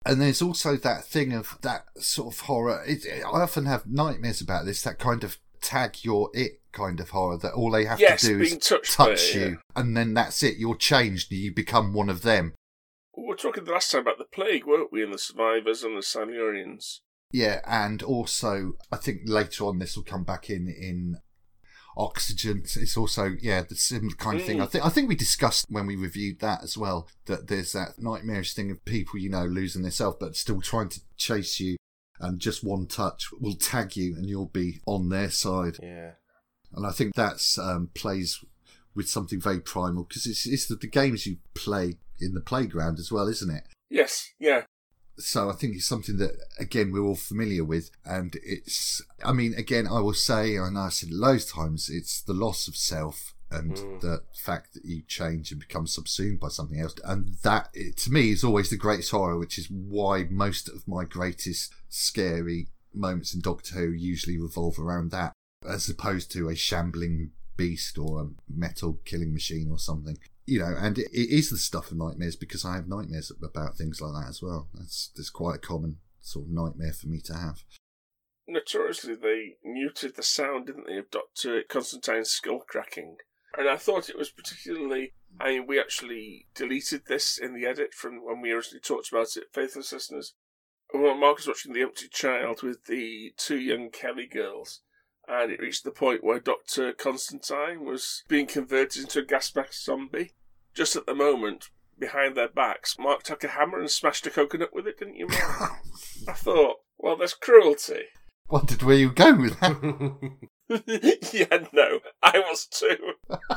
And there's also that thing of that sort of horror. I often have nightmares about this, that kind of tag your it kind of horror, that all they have to do is touch you, and then that's it. You're changed. You become one of them. We were talking the last time about the plague, weren't we, and the survivors and the Silurians. Yeah, and also, I think later on this will come back in Oxygen. It's also, the similar kind of thing. I think we discussed when we reviewed that as well, that there's that nightmarish thing of people, losing their self, but still trying to chase you, and just one touch will tag you and you'll be on their side. Yeah. And I think that's plays with something very primal, because it's the games you play in the playground as well, isn't it? Yes, yeah. So I think it's something that, again, we're all familiar with. And I will say, I know I said it loads of times, it's the loss of self and the fact that you change and become subsumed by something else. And that, to me, is always the greatest horror, which is why most of my greatest scary moments in Doctor Who usually revolve around that, as opposed to a shambling beast or a metal killing machine or something. And it is the stuff of nightmares, because I have nightmares about things like that as well. That's quite a common sort of nightmare for me to have. Notoriously, they muted the sound, didn't they, of Dr. Constantine's skull cracking. And I thought it was particularly... we actually deleted this in the edit from when we originally talked about it, faithless listeners. When Mark was watching The Empty Child with the 2 young Kelly girls, and it reached the point where Dr. Constantine was being converted into a gas mask zombie. Just at the moment, behind their backs, Mark took a hammer and smashed a coconut with it, didn't you, Mark? I thought, well, there's cruelty. Wondered where you were going with that. Yeah, no, I was too.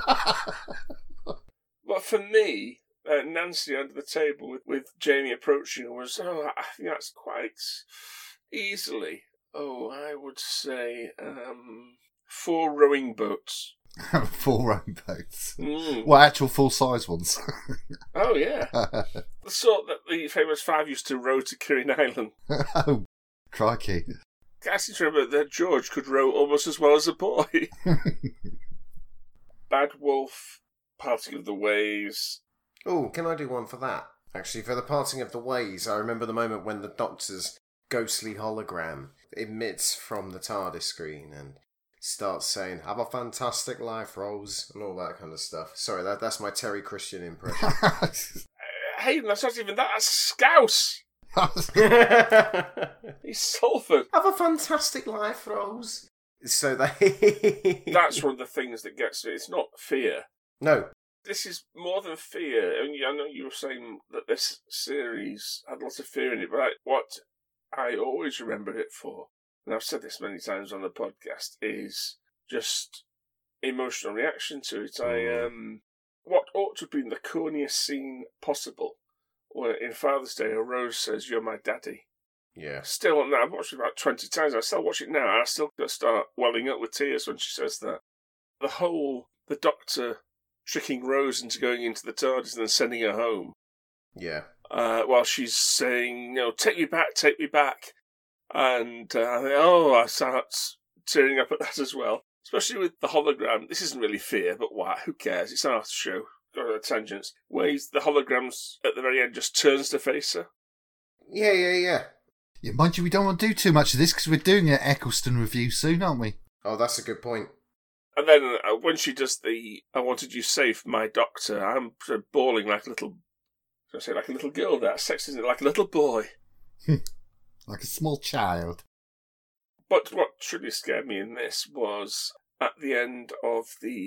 But for me, Nancy under the table with Jamie approaching her was, I think that's quite easily... I would say 4 rowing boats. 4 rowing boats? Well, actual full-size ones. Oh, yeah. The sort that the famous 5 used to row to Kirin Island. Oh, crikey. I seem to remember that George could row almost as well as a boy. Bad Wolf, Parting of the Ways. Oh, can I do one for that? Actually, for the Parting of the Ways, I remember the moment when the Doctor's ghostly hologram emits from the TARDIS screen and starts saying, "Have a fantastic life, Rose," and all that kind of stuff. Sorry, that's my Terry Christian impression. Hey, that's not even that, that's Scouse! He's Salford. Have a fantastic life, Rose. So that's one of the things that gets me. It's not fear. No. This is more than fear. And I know you were saying that this series had lots of fear in it, but what I always remember it for, and I've said this many times on the podcast, is just emotional reaction to it. What ought to have been the corniest scene possible, where in Father's Day, Rose says, "You're my daddy." Yeah. Still, now I've watched it about 20 times. I still watch it now, and I still start welling up with tears when she says that. The Doctor tricking Rose into going into the TARDIS and then sending her home. Yeah. While she's saying, take me back. And I start tearing up at that as well. Especially with the hologram. This isn't really fear, but who cares? It's an art show. Got tangents. Where the holograms at the very end just turns to face her. Yeah. Yeah, mind you, we don't want to do too much of this because we're doing an Eccleston review soon, aren't we? Oh, that's a good point. And then when she does the "I wanted you safe, my doctor," I'm bawling like a little... I say like a little girl there. Sex isn't it? Like a little boy. Like a small child. But what truly scared me in this was at the end of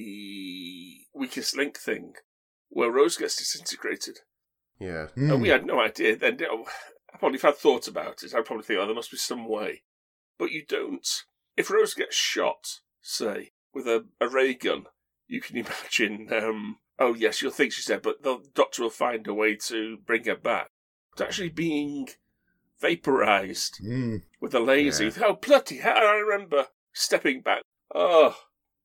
the weakest link thing, where Rose gets disintegrated. Yeah. And we had no idea then. I probably, if I'd thought about it, I'd probably think, there must be some way. But you don't. If Rose gets shot, say, with a ray gun, you can imagine... yes, you'll think she's dead, but the Doctor will find a way to bring her back. It's actually being vaporised with a laser. Yeah. Oh, bloody hell, I remember stepping back. Oh,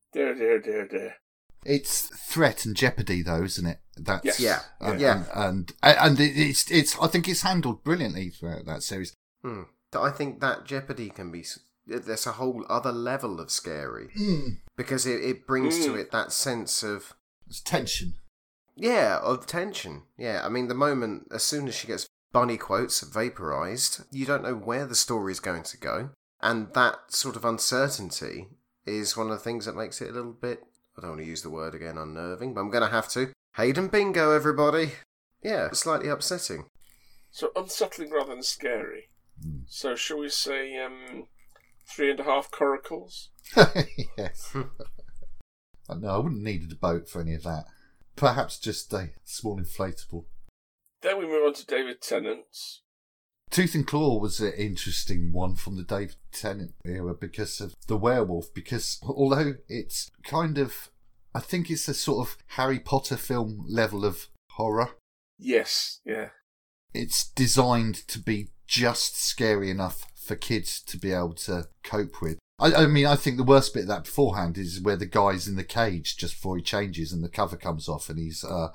dear. It's threat and jeopardy, though, isn't it? That's, yes. Yeah. And it's I think it's handled brilliantly throughout that series. I think that jeopardy can be... There's a whole other level of scary. Because it brings to it that sense of... It's tension. Yeah, of tension. Yeah, I mean, the moment, as soon as she gets bunny quotes vaporized. You don't know where the story's going to go. And that sort of uncertainty is one of the things that makes it a little bit, I don't want to use the word again, unnerving, but I'm going to have to. Hayden bingo, everybody. Yeah, slightly upsetting. So unsettling rather than scary. So shall we say 3.5 coracles? Yes. No, I wouldn't need a boat for any of that. Perhaps just a small inflatable. Then we move on to David Tennant's. Tooth and Claw was an interesting one from the David Tennant era because of the werewolf. Because although it's kind of, I think it's a sort of Harry Potter film level of horror. Yes, yeah. It's designed to be just scary enough for kids to be able to cope with. I mean, I think the worst bit of that beforehand is where the guy's in the cage just before he changes and the cover comes off and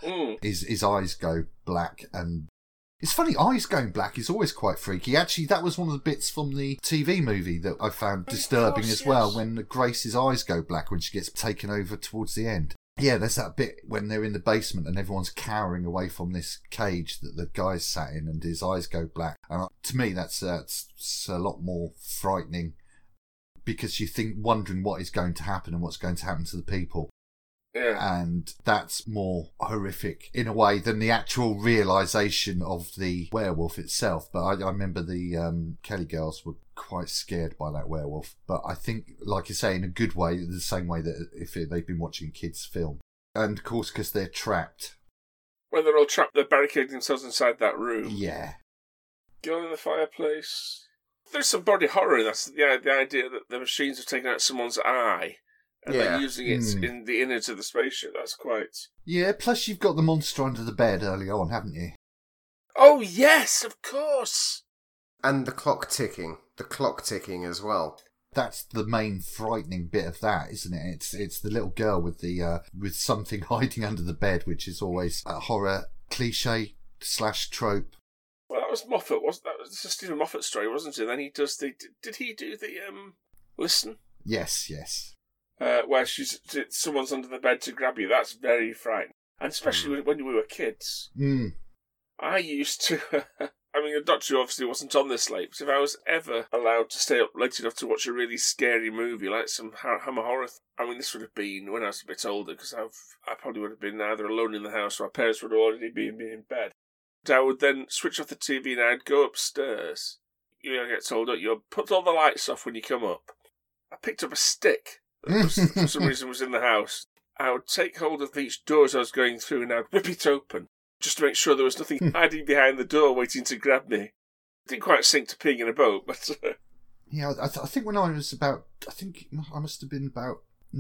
his eyes go black. And it's funny, eyes going black is always quite freaky. Actually, that was one of the bits from the TV movie that I found disturbing as well, when Grace's eyes go black when she gets taken over towards the end. Yeah, there's that bit when they're in the basement and everyone's cowering away from this cage that the guy's sat in and his eyes go black. And to me, that's a lot more frightening, because you think, wondering what is going to happen and what's going to happen to the people. Yeah. And that's more horrific in a way than the actual realisation of the werewolf itself. But I remember the Kelly girls were quite scared by that werewolf. But I think, like you say, in a good way, the same way that if they've been watching kids' film. And of course, because they're trapped. When they're all trapped, they're barricading themselves inside that room. Yeah. Girl in the fireplace. There's some body horror. That's the idea that the machines have taken out someone's eye and they're using it in the innards of the spaceship. That's quite... Yeah, plus you've got the monster under the bed early on, haven't you? Oh, yes, of course! And the clock ticking. The clock ticking as well. That's the main frightening bit of that, isn't it? It's the little girl with the with something hiding under the bed, which is always a horror cliche / trope. Well, that was Moffat, wasn't that? Was a Stephen Moffat story, wasn't it? Then he does the... Did he do the, Listen? Yes. Where someone's under the bed to grab you. That's very frightening. And especially when we were kids. I used to... I mean, the Doctor obviously wasn't on this late, but if I was ever allowed to stay up late enough to watch a really scary movie, like some Hammer horror... I mean, this would have been when I was a bit older, because I probably would have been either alone in the house or my parents would have already been in bed. I would then switch off the TV and I'd go upstairs. You get told that you put all the lights off when you come up. I picked up a stick that for some reason was in the house. I would take hold of each door as I was going through and I'd rip it open just to make sure there was nothing hiding behind the door waiting to grab me. Didn't quite sink to peeing in a boat, but... Yeah, I think when I was about... I think I must have been about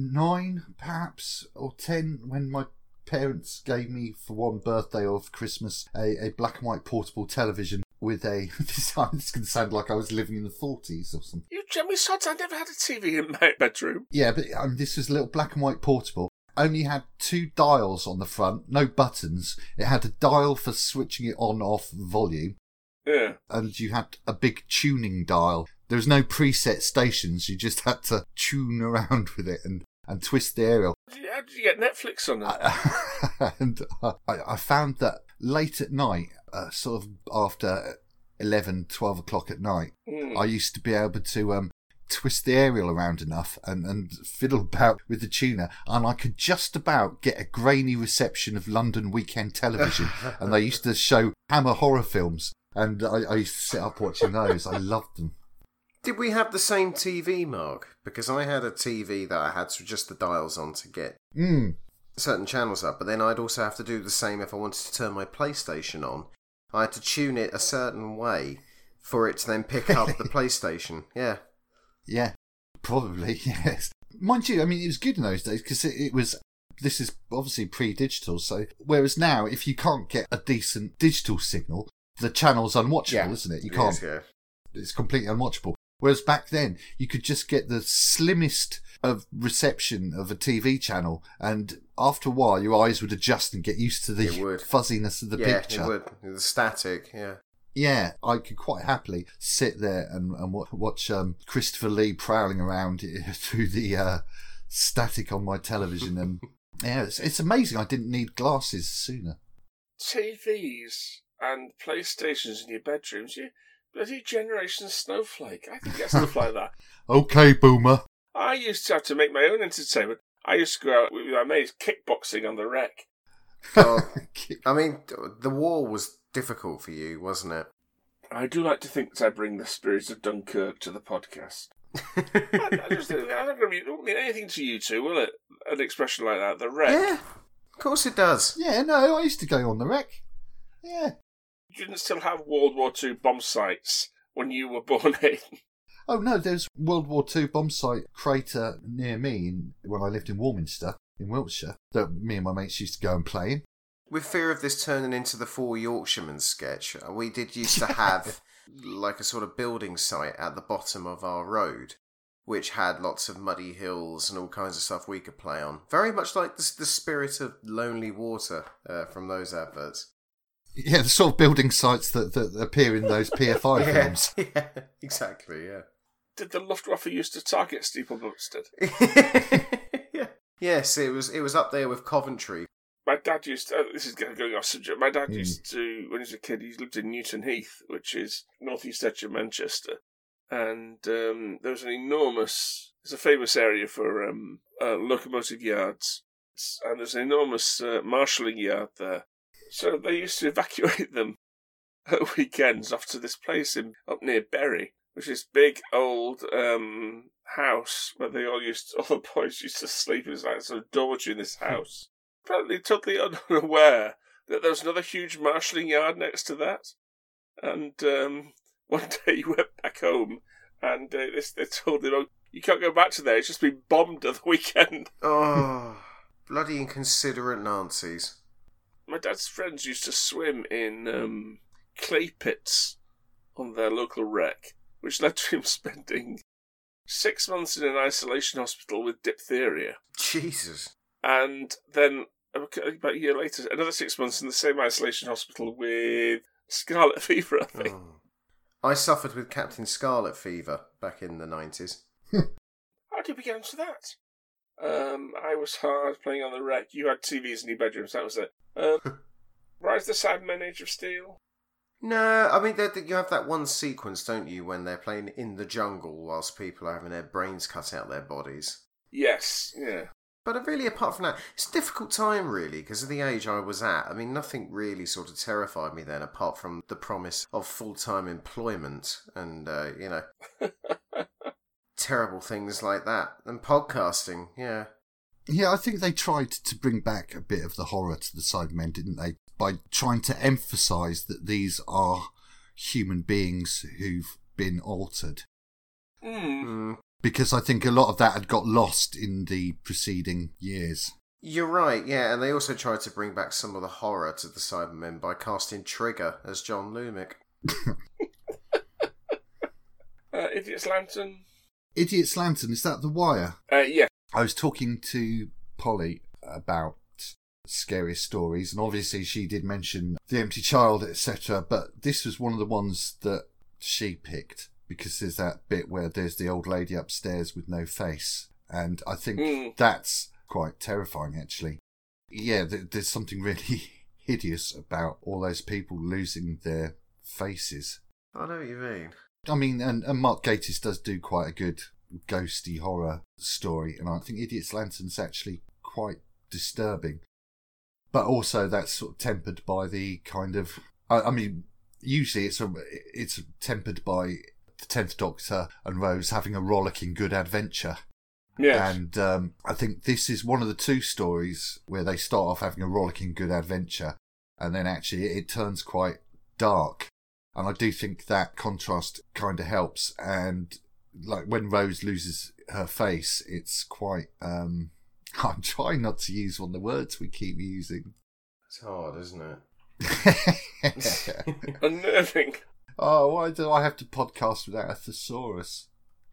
9, perhaps, or 10, when my parents gave me for one birthday or Christmas a black and white portable television with a... This going to sound like I was living in the 40s or something. You Jimmy Sods, I never had a TV in my bedroom. Yeah, but this was a little black and white portable. Only had 2 dials on the front, no buttons. It had a dial for switching it on off volume. Yeah. And you had a big tuning dial. There was no preset stations. You just had to tune around with it and twist the aerial. How did you get Netflix on it? And I found that late at night, sort of after 11, 12 o'clock at night, I used to be able to twist the aerial around enough and fiddle about with the tuner, and I could just about get a grainy reception of London weekend television. And they used to show Hammer horror films, and I used to sit up watching those. I loved them. Did we have the same TV, Mark? Because I had a TV that I had just the dials on to get certain channels up, but then I'd also have to do the same if I wanted to turn my PlayStation on. I had to tune it a certain way for it to then pick up the PlayStation. Yeah. Yeah, probably, yes. Mind you, I mean, it was good in those days because it was... This is obviously pre-digital, so... Whereas now, if you can't get a decent digital signal, the channel's unwatchable, isn't it? You can't... Yes, It's completely unwatchable. Whereas back then, you could just get the slimmest of reception of a TV channel, and after a while, your eyes would adjust and get used to the fuzziness of the picture. Yeah, it would. The static, yeah. Yeah, I could quite happily sit there and watch Christopher Lee prowling around through the static on my television. And yeah, it's amazing I didn't need glasses sooner. TVs. and PlayStations in your bedrooms, you bloody generation snowflake. I think that's stuff like that. Okay, boomer. I used to have to make my own entertainment. I used to go out with my mates kickboxing on the wreck. God. I mean, the war was difficult for you, wasn't it? I do like to think that I bring the spirit of Dunkirk to the podcast. I don't mean anything to you two, will it? An expression like that, the wreck. Yeah, of course it does. Yeah, no, I used to go on the wreck. Yeah. You didn't still have World War II bomb sites when you were born in? Oh no, there's World War II bomb site crater near me when I lived in Warminster in Wiltshire that me and my mates used to go and play in. With fear of this turning into the Four Yorkshiremen sketch, we did used to have like a sort of building site at the bottom of our road, which had lots of muddy hills and all kinds of stuff we could play on. Very much like the spirit of Lonely Water from those adverts. Yeah, the sort of building sites that appear in those PFI films. Yeah, exactly, yeah. Did the Luftwaffe used to target Steeple Buxted? Yeah. Yes, it was up there with Coventry. My dad used to, this is going off subject, my dad used to, when he was a kid, he lived in Newton Heath, which is northeast edge of Manchester. And there was an enormous, it's a famous area for locomotive yards. And there's an enormous marshalling yard there. So they used to evacuate them at weekends off to this place up near Bury, which is big old house where all the boys used to sleep. It was like a sort of dormitory in this house. Apparently totally unaware that there was another huge marshalling yard next to that. And one day he went back home and they told him, "Oh, you can't go back to there, it's just been bombed at the weekend." Oh, bloody inconsiderate Nazis. My dad's friends used to swim in clay pits on their local wreck, which led to him spending 6 months in an isolation hospital with diphtheria. Jesus. And then, about a year later, another 6 months in the same isolation hospital with scarlet fever, I think. Oh. I suffered with Captain Scarlet fever back in the 90s. How did we get into that? I was hard playing on the wreck. You had TVs in your bedrooms, that was it. Rise the Cybermen, Age of Steel? No, I mean, you have that one sequence, don't you, when they're playing in the jungle whilst people are having their brains cut out their bodies. Yes, yeah. But really, apart from that, it's a difficult time, really, because of the age I was at. I mean, nothing really sort of terrified me then, apart from the promise of full-time employment and, terrible things like that. And podcasting, yeah. Yeah, I think they tried to bring back a bit of the horror to the Cybermen, didn't they? By trying to emphasise that these are human beings who've been altered. Because I think a lot of that had got lost in the preceding years. You're right, yeah, and they also tried to bring back some of the horror to the Cybermen by casting Trigger as John Lumick. Idiot's Lantern? Idiot's Lantern, is that The Wire? Yeah. I was talking to Polly about scariest stories, and obviously she did mention The Empty Child, etc., but this was one of the ones that she picked, because there's that bit where there's the old lady upstairs with no face, and I think that's quite terrifying, actually. Yeah, there's something really hideous about all those people losing their faces. I know what you mean. I mean, and Mark Gatiss does do quite a good ghosty horror story, and I think Idiot's Lantern's actually quite disturbing. But also that's sort of tempered by the kind of... I mean, usually it's tempered by the 10th Doctor and Rose having a rollicking good adventure. Yes. And I think this is one of the two stories where they start off having a rollicking good adventure, and then actually it turns quite dark. And I do think that contrast kind of helps. And like when Rose loses her face, it's quite... I'm trying not to use one of the words we keep using. It's hard, isn't it? Unnerving. Oh, why do I have to podcast without a thesaurus?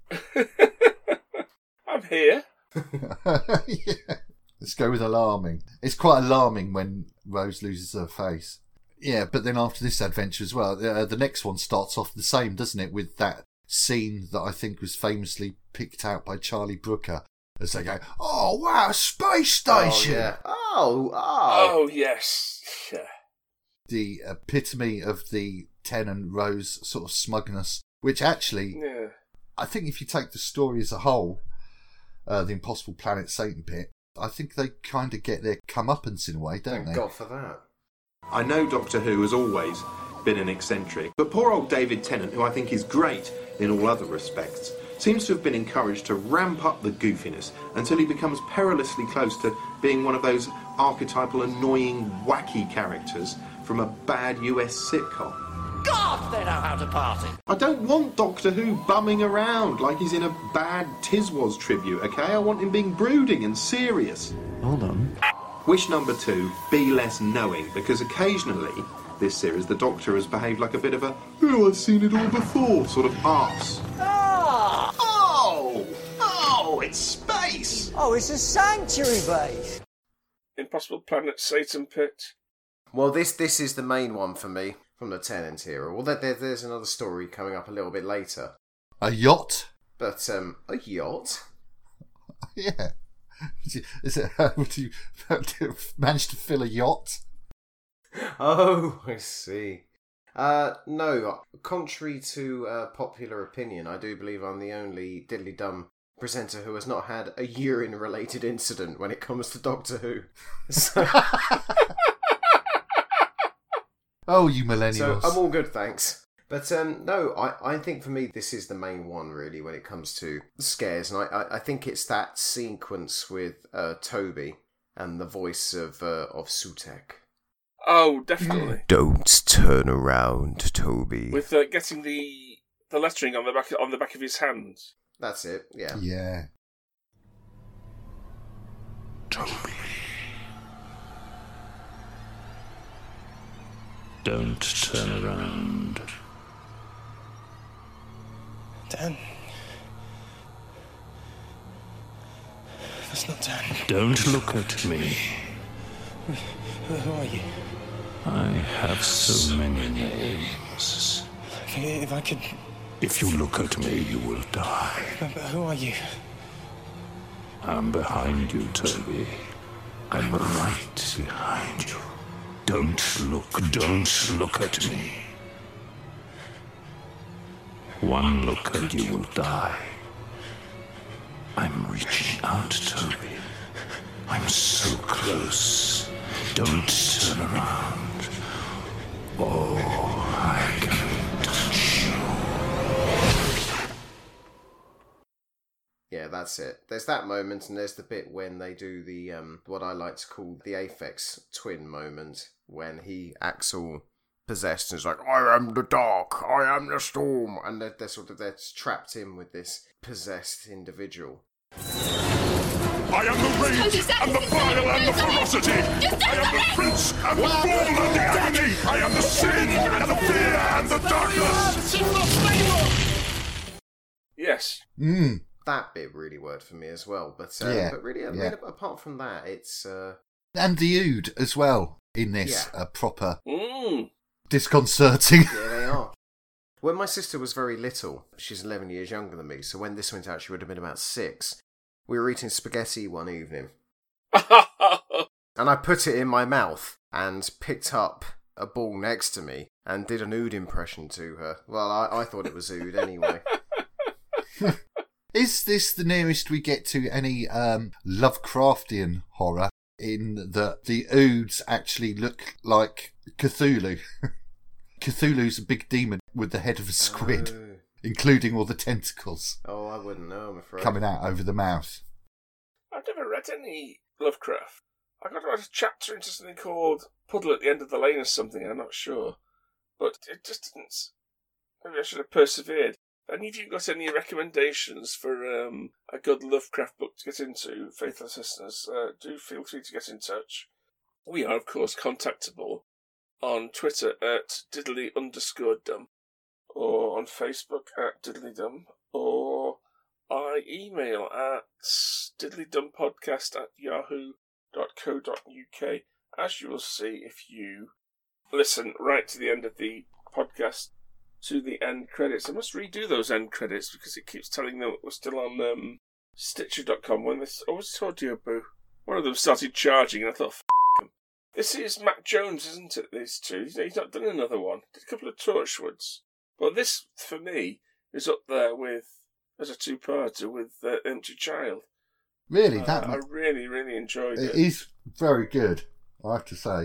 I'm here. Yeah. Let's go with alarming. It's quite alarming when Rose loses her face. Yeah, but then after this adventure as well, the next one starts off the same, doesn't it? With that scene that I think was famously picked out by Charlie Brooker as they go, "Oh wow, space station!" Oh, yeah. Oh, yes, yeah. the epitome of the Tennant Rose sort of smugness, which actually, Yeah. I think if you take the story as a whole, the Impossible Planet Satan bit, I think they kind of get their comeuppance in a way, don't Thank they? God for that. I know Doctor Who has always been an eccentric, but poor old David Tennant, who I think is great in all other respects, seems to have been encouraged to ramp up the goofiness until he becomes perilously close to being one of those archetypal, annoying, wacky characters from a bad US sitcom. God, they know how to party. I don't want Doctor Who bumming around like he's in a bad Tiswas tribute, okay? I want him being brooding and serious. Hold on. Wish number 2, be less knowing, because occasionally, this series, the Doctor has behaved like a bit of a, oh, I've seen it all before, sort of arse. Ah! Oh, it's space! Oh, it's a sanctuary base. Impossible Planet Satan Pit. Well, this is the main one for me from the Tennant era. Well, there's another story coming up a little bit later. A yacht? But, a yacht? Yeah. Is it, would you manage to fill a yacht? Oh, I see. No, contrary to popular opinion, I do believe I'm the only diddly dum presenter who has not had a urine-related incident when it comes to Doctor Who. So, Oh, you millennials. so I'm all good, thanks. But no, I think for me this is the main one really when it comes to scares, and I think it's that sequence with Toby and the voice of Sutek. Oh, definitely. Don't turn around, Toby. With getting the lettering on the back of his hands. That's it. Yeah. Yeah. Toby. Don't turn around. Dan. That's not Dan. Don't look at me. Who are you? I have so many names. If I could... If you look at me, you will die. But who are you? I'm behind you, Toby. I'm right behind you. Don't look at me. One look and you will die. I'm reaching out, Toby. I'm so close. Don't turn around. Oh, I can touch you. Yeah, that's it. There's that moment, and there's the bit when they do the what I like to call the Aphex Twin moment, when he acts all possessed and is like, I am the dark, I am the storm, and they're trapped in with this possessed individual. I am the rage and the bile and the ferocity. I am the prince and the fall and the agony. I am the sin and the fear and the darkness. Yes. That bit really worked for me as well. But really, I mean, apart from that, it's... And the Ood as well in this proper Mm. disconcerting. Yeah, they are. When my sister was very little, she's 11 years younger than me, so when this went out, she would have been about 6. We were eating spaghetti one evening. And I put it in my mouth and picked up a ball next to me and did an Ood impression to her. Well, I thought it was Ood anyway. Is this the nearest we get to any Lovecraftian horror in that the Oods actually look like Cthulhu? Cthulhu's a big demon with the head of a squid, including all the tentacles. Oh, I wouldn't know, I'm afraid. Coming out over the mouth. I've never read any Lovecraft. I got a chapter into something called Puddle at the End of the Lane or something, I'm not sure. But it just didn't... Maybe I should have persevered. Any of you got any recommendations for a good Lovecraft book to get into, faithless listeners? Do feel free to get in touch. We are, of course, contactable on Twitter at diddly_dum, or on Facebook at diddlydum, or I email at diddlydumpodcast@yahoo.co.uk, as you will see if you listen right to the end of the podcast, to the end credits. I must redo those end credits because it keeps telling them we're still on Stitcher.com when this... Oh, was it Audioboo? One of them started charging and I thought, f*** them. This is Matt Jones, isn't it, these two? He's not done another one. Did a couple of Torchwoods. But this, for me, is up there with, as a two-parter, with Empty Child. Really? I really, really enjoyed it. It is very good, I have to say.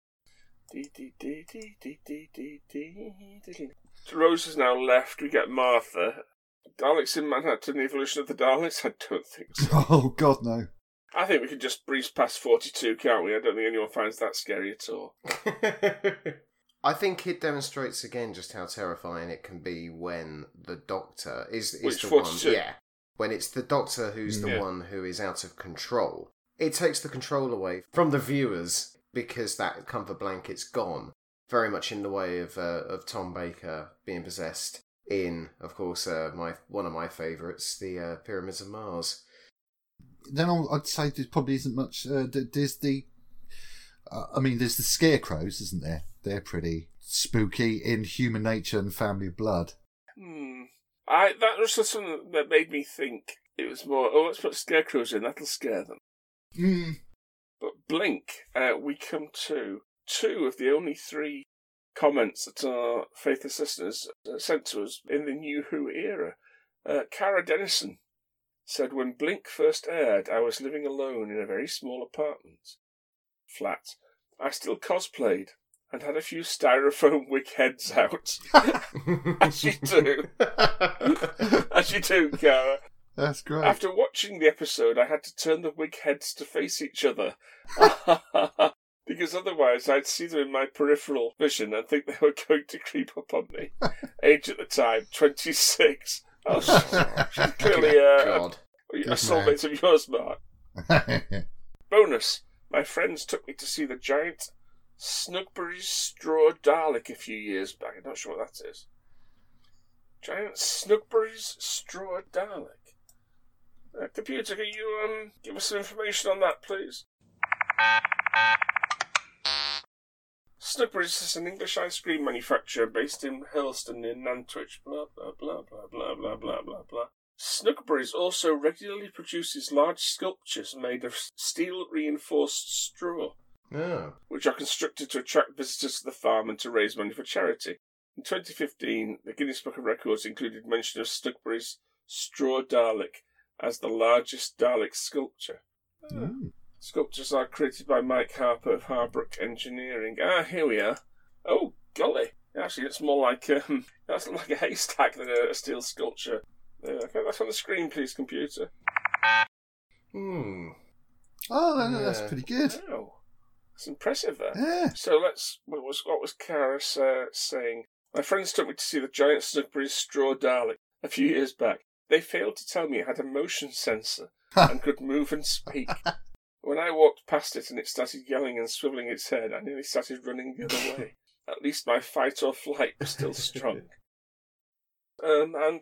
Rose has now left. We get Martha. Daleks in Manhattan, the Evolution of the Daleks? I don't think so. Oh, God, no. I think we can just breeze past 42, can't we? I don't think anyone finds that scary at all. I think it demonstrates again just how terrifying it can be when the Doctor is Which the 42? one. Yeah. When it's the Doctor who's the one who is out of control. It takes the control away from the viewers because that comfort blanket's gone. Very much in the way of Tom Baker being possessed in, of course, one of my favourites, the Pyramids of Mars. Then I'd say there probably isn't much. There's the scarecrows, isn't there? They're pretty spooky in Human Nature and Family of Blood. That was just something that made me think it was more, let's put scarecrows in, that'll scare them. But Blink, we come to two of the only three comments that our faithless listeners sent to us in the New Who era. Cara Dennison said, when Blink first aired, I was living alone in a very small apartment. Flat. I still cosplayed and had a few styrofoam wig heads out. As you do. As you do, Cara. That's great. After watching the episode, I had to turn the wig heads to face each other. Because otherwise I'd see them in my peripheral vision and think they were going to creep up on me. Age at the time, 26. Oh, she's clearly a soulmate of yours, Mark. Bonus. My friends took me to see the giant Snugbury's Straw Dalek a few years back. I'm not sure what that is. Giant Snugbury's Straw Dalek. Computer, can you give us some information on that, please? Snugbury's is an English ice cream manufacturer based in Hurlston near Nantwich. Blah, blah, blah, blah, blah, blah, blah, blah, blah. Snugbury's also regularly produces large sculptures made of steel-reinforced straw, which are constructed to attract visitors to the farm and to raise money for charity. In 2015, the Guinness Book of Records included mention of Snugbury's Straw Dalek as the largest Dalek sculpture. Sculptures are created by Mike Harper of Harbrook Engineering. Here we are. Oh, golly. Actually, it's more like that's like a haystack than a steel sculpture. Okay, that's on the screen, please, computer. Oh, that's pretty good. Oh, that's impressive there. Yeah. So what was Cara saying? My friends took me to see the giant Snugbury's Straw Dalek a few years back. They failed to tell me it had a motion sensor and could move and speak. When I walked past it and it started yelling and swivelling its head, I nearly started running the other way. At least my fight or flight was still strong. And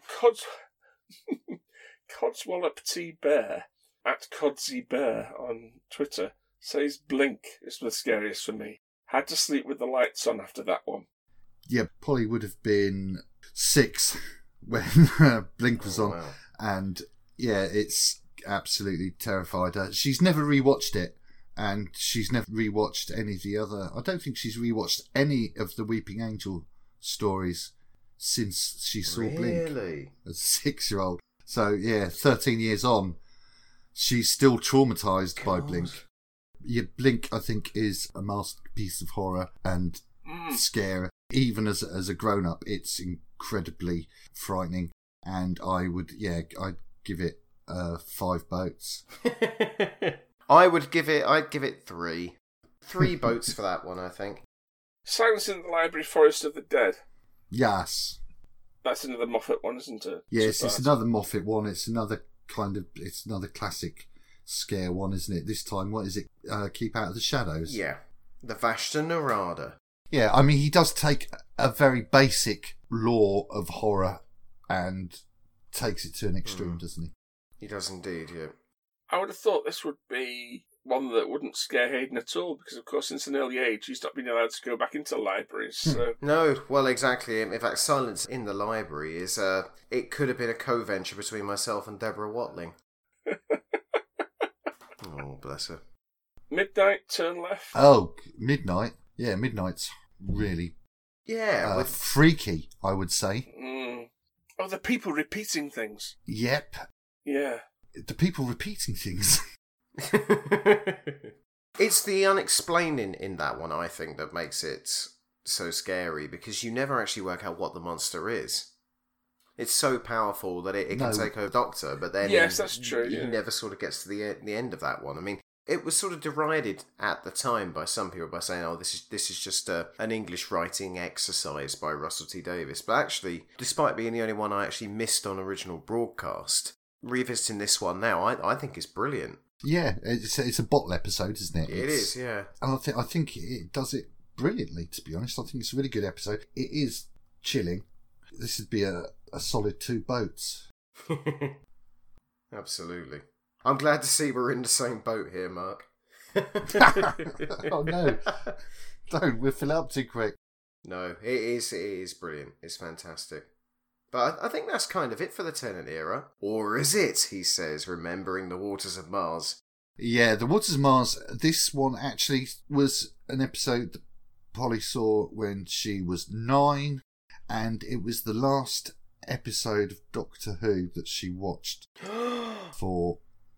Codswallop T. Bear, at Codsy Bear on Twitter, says Blink is the scariest for me. Had to sleep with the lights on after that one. Yeah, Polly would have been 6 when Blink was on. Wow. And yeah, it's absolutely terrified her. She's never rewatched it, and she's never rewatched any of the other. I don't think she's rewatched any of the Weeping Angel stories since she saw Blink as a 6-year-old. So yeah, 13 years on, she's still traumatized by Blink. Yeah, Blink, I think, is a masterpiece of horror and scare. Even as a grown-up, it's incredibly frightening. And I'd give it 5 boats. I'd give it 3. 3 boats for that one, I think. Silence in the Library, Forest of the Dead. Yes. That's another Moffat one, isn't it? Yes, it's another Moffat one. It's another classic scare one, isn't it? This time, what is it? Keep Out of the Shadows. Yeah. The Vashta Narada. Yeah, I mean, he does take a very basic law of horror and takes it to an extreme, doesn't he? He does indeed, yeah. I would have thought this would be one that wouldn't scare Hayden at all, because, of course, since an early age, he's not been allowed to go back into libraries, so... No, well, exactly. In fact, Silence in the Library is, it could have been a co-venture between myself and Deborah Watling. Oh, bless her. Midnight, turn left. Oh, Midnight. Yeah, Midnight's really Yeah, freaky, I would say. Oh, the people repeating things. Yep. Yeah. The people repeating things. It's the unexplained in that one, I think, that makes it so scary, because you never actually work out what the monster is. It's so powerful that it can take over the Doctor, but then yes, that's true. He never sort of gets to the end of that one. I mean, it was sort of derided at the time by some people by saying, "Oh, this is just an English writing exercise by Russell T Davies." But actually, despite being the only one I actually missed on original broadcast, revisiting this one now, I think it's brilliant. Yeah, it's a bottle episode, isn't it? It is, yeah. And I think it does it brilliantly, to be honest. I think it's a really good episode. It is chilling. This would be a solid 2 boats. Absolutely. I'm glad to see we're in the same boat here, Mark. Oh no. Don't, we'll fill up too quick. No, it is brilliant. It's fantastic. But I think that's kind of it for the Tennant era. Or is it, he says, remembering the Waters of Mars. Yeah, the Waters of Mars, this one actually was an episode that Polly saw when she was 9, and it was the last episode of Doctor Who that she watched for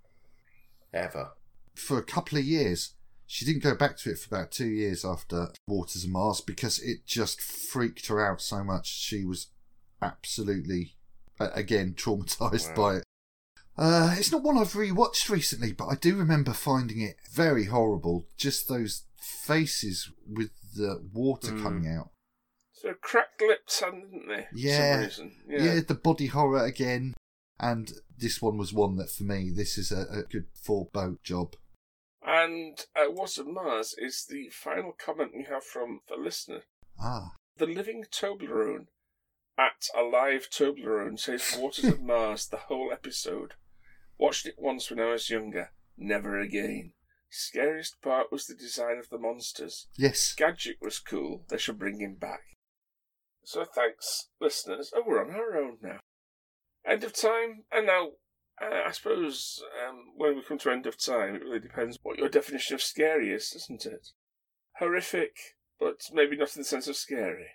a couple of years. She didn't go back to it for about 2 years after Waters of Mars because it just freaked her out so much. She was absolutely, again, traumatised by it. It's not one I've rewatched recently, but I do remember finding it very horrible. Just those faces with the water coming out. So cracked lips, didn't they? Yeah. For some reason. Yeah, the body horror again. And this one was one that, for me, this is a good 4-boat job. And Waters of Mars is the final comment we have from the listener. The Living Toblerone at Alive Toblerone says Waters of Mars, the whole episode. Watched it once when I was younger. Never again. Scariest part was the design of the monsters. Yes. Gadget was cool. They should bring him back. So thanks, listeners. Oh, we're on our own now. End of time. And now, I suppose, when we come to end of time, it really depends what your definition of scary is, doesn't it? Horrific, but maybe not in the sense of scary.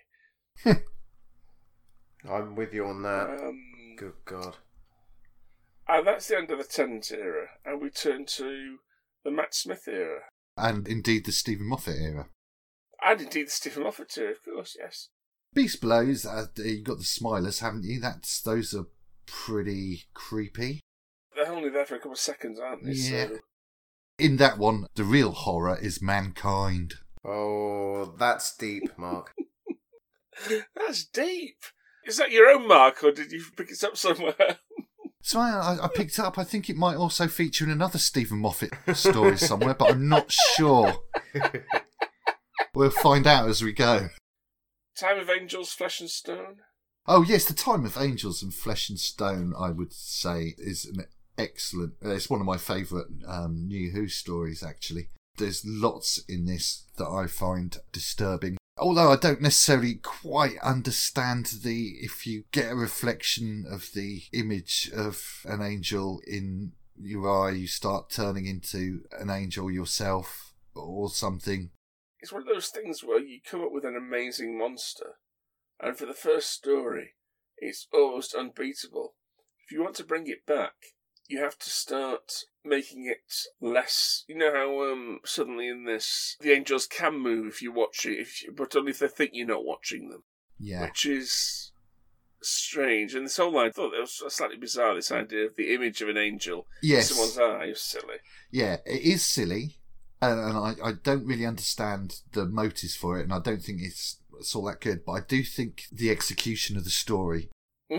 I'm with you on that. Good God. And that's the end of the Tennant era, and we turn to the Matt Smith era. And indeed the Stephen Moffat era. And indeed the Stephen Moffat era, of course, yes. Beast Blows, you've got the Smilers, haven't you? Those are pretty creepy. They're only there for a couple of seconds, aren't they? Yeah. So... In that one, the real horror is mankind. Oh, that's deep, Mark. That's deep. Is that your own mark, or did you pick it up somewhere? So I picked it up. I think it might also feature in another Stephen Moffat story somewhere, but I'm not sure. We'll find out as we go. Time of Angels, Flesh and Stone? Oh, yes, The Time of Angels and Flesh and Stone, I would say, is an excellent... It's one of my favourite New Who stories, actually. There's lots in this that I find disturbing. Although I don't necessarily quite understand if you get a reflection of the image of an angel in your eye, you start turning into an angel yourself or something. It's one of those things where you come up with an amazing monster, and for the first story, it's almost unbeatable. If you want to bring it back, you have to start making it less... You know how suddenly in this, the angels can move if you watch it, but only if they think you're not watching them. Yeah. Which is strange. And this whole line, I thought it was slightly bizarre, this idea of the image of an angel in someone's eye is silly. Yeah, it is silly, and I don't really understand the motives for it, and I don't think it's all that good, but I do think the execution of the story...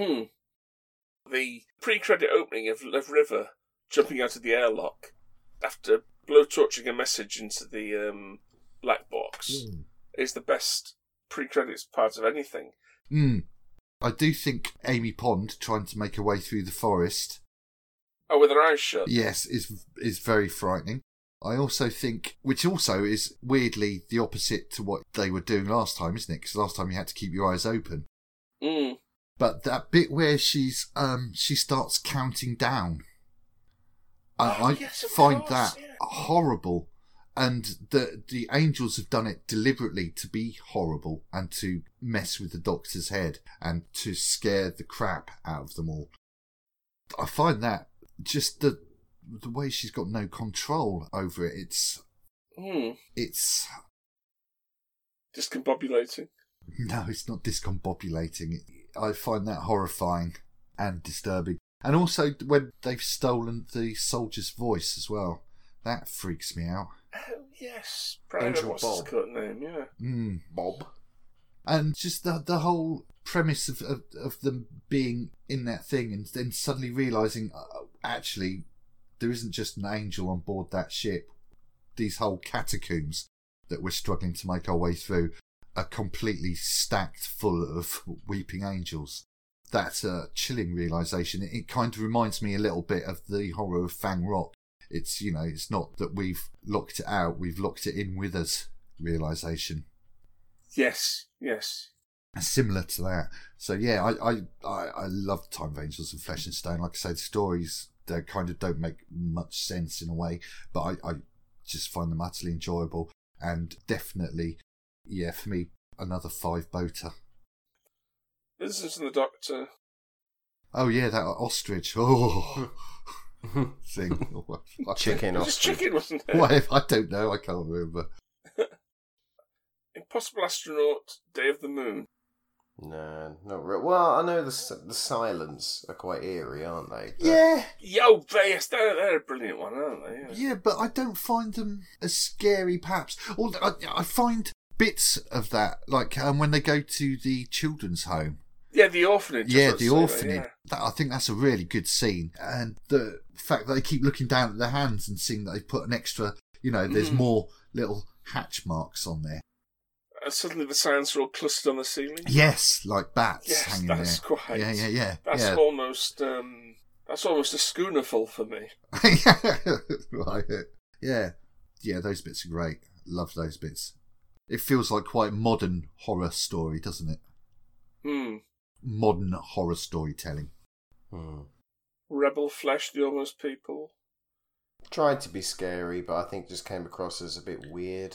The pre-credit opening of River jumping out of the airlock after blowtorching a message into the black box is the best pre-credits part of anything. I do think Amy Pond trying to make her way through the forest... Oh, with her eyes shut? Yes, is very frightening. I also think, which also is weirdly the opposite to what they were doing last time, isn't it? Because last time you had to keep your eyes open. But that bit where she starts counting down, I find that horrible. And the angels have done it deliberately to be horrible and to mess with the Doctor's head and to scare the crap out of them all. I find that just the way she's got no control over it. It's discombobulating. No, it's not discombobulating. I find that horrifying and disturbing. And also when they've stolen the soldier's voice as well. That freaks me out. Oh, yes. Brian, Angel what's Bob. his cut name? Yeah. Bob. And just the whole premise of them being in that thing and then suddenly realising, actually, there isn't just an angel on board that ship. These whole catacombs that we're struggling to make our way through are completely stacked full of weeping angels. That's a chilling realisation. It kind of reminds me a little bit of the horror of Fang Rock. It's, it's not that we've locked it out, we've locked it in with us realisation. Yes. Similar to that. So yeah, I love Time of Angels and Flesh and Stone. Like I say, the stories, they kind of don't make much sense in a way, but I just find them utterly enjoyable. And definitely, yeah, for me, another 5-boater. Visitors in the Doctor. Oh yeah, that ostrich. Oh. Thing. Chicken ostrich. It was chicken, wasn't it? What if? I don't know. I can't remember. Impossible Astronaut, Day of the Moon. No, not really. Well, I know the Silents are quite eerie, aren't they? But... Yeah. Yo, yes, they're a brilliant one, aren't they? Yeah, but I don't find them as scary, perhaps. Or I find bits of that, like when they go to the children's home. Yeah, the orphanage. Yeah, the orphanage. I think that's a really good scene. And the fact that they keep looking down at their hands and seeing that they put an extra, there's more little hatch marks on there. Suddenly the signs are all clustered on the ceiling. Yes, like bats hanging there. Yes, that's quite. Yeah. That's almost a schooner full for me. Right. Yeah, those bits are great. Love those bits. It feels like quite a modern horror story, doesn't it? Modern horror storytelling. Rebel Flesh, The Almost People. Tried to be scary, but I think just came across as a bit weird.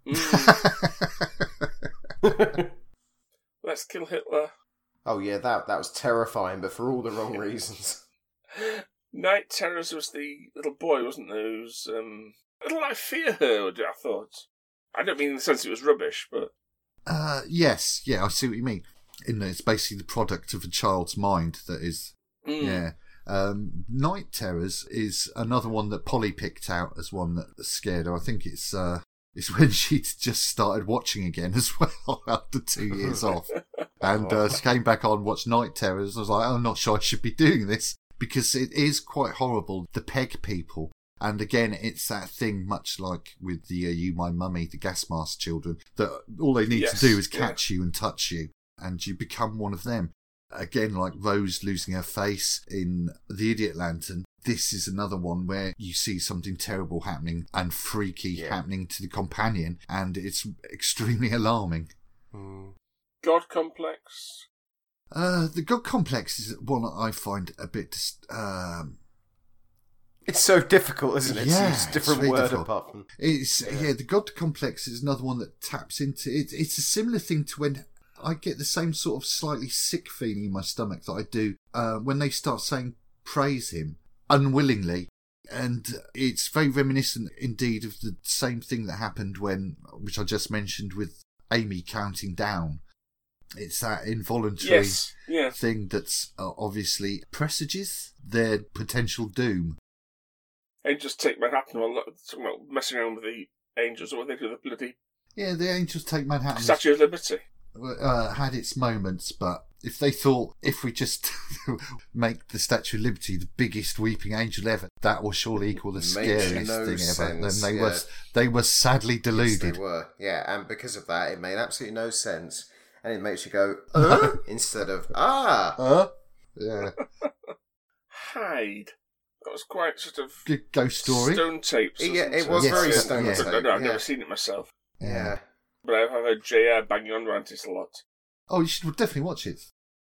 Let's Kill Hitler. Oh yeah, that was terrifying, but for all the wrong reasons. Night Terrors was the little boy, wasn't there? Who's a little like Fear Her, I thought. I don't mean in the sense it was rubbish, but... Yes, I see what you mean. It's basically the product of a child's mind that is... Yeah. Night Terrors is another one that Polly picked out as one that scared her. I think it's when she'd just started watching again as well after 2 years off. And she came back on, watched Night Terrors. I was like, I'm not sure I should be doing this because it is quite horrible. The Peg people. And again, it's that thing, much like with the You My Mummy, the gas mask children, that all they need to do is catch you and touch you, and you become one of them. Again, like Rose losing her face in The Idiot Lantern, this is another one where you see something terrible happening and freaky happening to the companion, and it's extremely alarming. God Complex. The God Complex is one that I find a bit... It's so difficult, isn't it? Yeah, it's a different really word difficult. apart from... the God Complex is another one that taps into... It's a similar thing to when I get the same sort of slightly sick feeling in my stomach that I do when they start saying praise him unwillingly. And it's very reminiscent indeed of the same thing that happened which I just mentioned with Amy counting down. It's that involuntary thing that's obviously presages their potential doom. Angels Take Manhattan, well, messing around with the angels, or what they do with the bloody... Yeah, the Angels Take Manhattan. Statue of Liberty. Had its moments, but if they thought, if we just make the Statue of Liberty the biggest weeping angel ever, that will surely equal the scariest thing ever. Then they were sadly deluded. Yes, they were, and because of that, it made absolutely no sense, and it makes you go, instead of, Yeah. Hyde. That was quite sort of... Good ghost story. Stone tapes. Yeah, it was very stone tape. I've never seen it myself. Yeah. But I've heard JR banging on about it a lot. Oh, you should definitely watch it.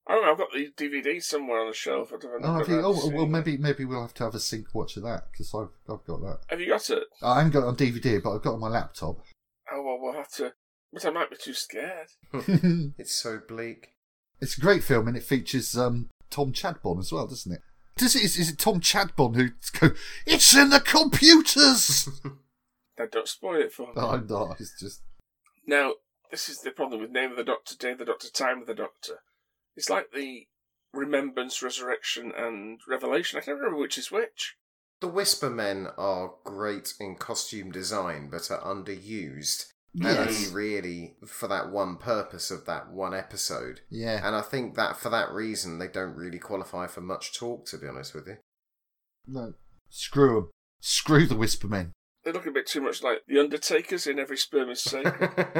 Oh, I've got the DVD somewhere on the shelf. Well, maybe we'll have to have a sync watch of that, because I've got that. Have you got it? I haven't got it on DVD, but I've got it on my laptop. Oh, well, we'll have to... But I might be too scared. It's so bleak. It's a great film, and it features Tom Chadbourne as well, doesn't it? Is it Tom Chadbourne who go, "It's in the computers"? Now, don't spoil it for me. No, I'm not. It's just... Now, this is the problem with Name of the Doctor, Day of the Doctor, Time of the Doctor. It's like the Remembrance, Resurrection, and Revelation. I can't remember which is which. The Whisper Men are great in costume design, but are underused. Yes. And only really for that one purpose of that one episode. Yeah. And I think that for that reason, they don't really qualify for much talk, to be honest with you. No. Screw them. Screw the Whisper Men. They look a bit too much like the Undertakers in Every Sperm Is Safe.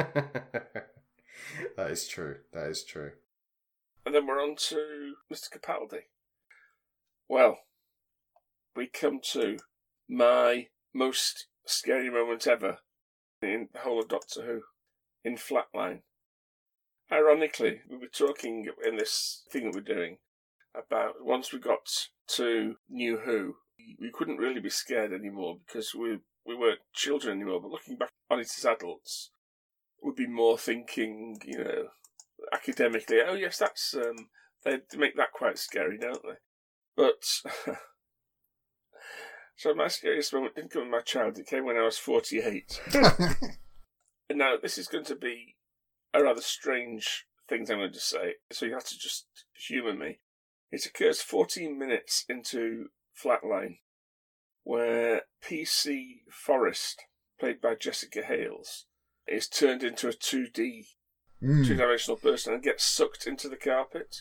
That is true. That is true. And then we're on to Mr. Capaldi. Well, we come to my most scary moment ever in the whole of Doctor Who, in Flatline. Ironically, we were talking in this thing that we're doing about once we got to New Who, we couldn't really be scared anymore because we weren't children anymore, but looking back on it as adults, we'd be more thinking, academically, oh yes, that's, they make that quite scary, don't they? But, so my scariest moment didn't come in my childhood, it came when I was 48. And now, this is going to be a rather strange thing I'm going to say, so you have to just humour me. It occurs 14 minutes into Flatline, where PC Forrest, played by Jessica Hales, is turned into a 2D, two-dimensional person and gets sucked into the carpet.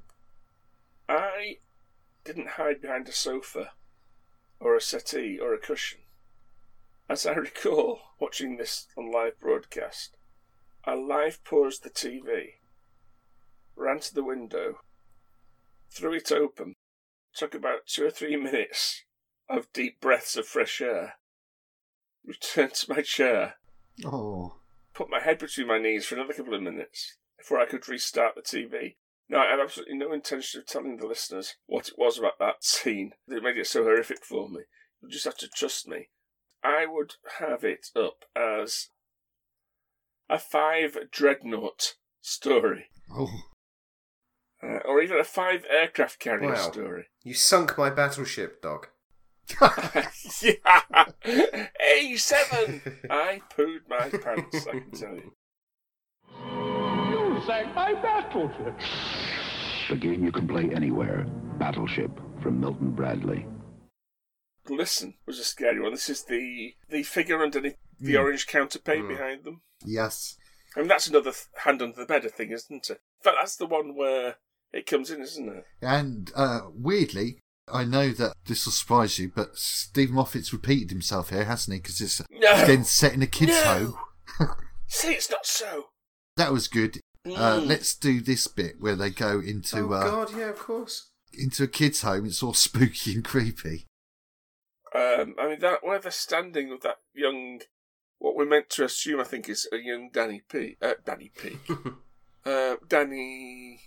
I didn't hide behind a sofa, or a settee, or a cushion. As I recall watching this on live broadcast, I live paused the TV, ran to the window, threw it open, took about 2 or 3 minutes of deep breaths of fresh air, returned to my chair, put my head between my knees for another couple of minutes before I could restart the TV. Now, I have absolutely no intention of telling the listeners what it was about that scene that made it so horrific for me. You just have to trust me. I would have it up as a 5 Dreadnought story. Or even a 5 aircraft carrier story. You sunk my battleship, dog. Yeah! A7! I pooed my pants, I can tell you. You sank my battleship. The game you can play anywhere. Battleship from Milton Bradley. Listen was a scary one. This is the figure underneath the orange counterpane behind them. Yes. I mean, that's another hand under the bed thing, isn't it? In fact, that's the one where it comes in, isn't it? And weirdly, I know that this will surprise you, but Stephen Moffat's repeated himself here, hasn't he? Because it's again set in a kid's home. See, it's not so. That was good. Let's do this bit where they go into... Oh, God, yeah, of course. Into a kid's home. It's all spooky and creepy. I mean, that where they're standing with that young... What we're meant to assume, I think, is a young Danny Pink. Danny Pink. Danny...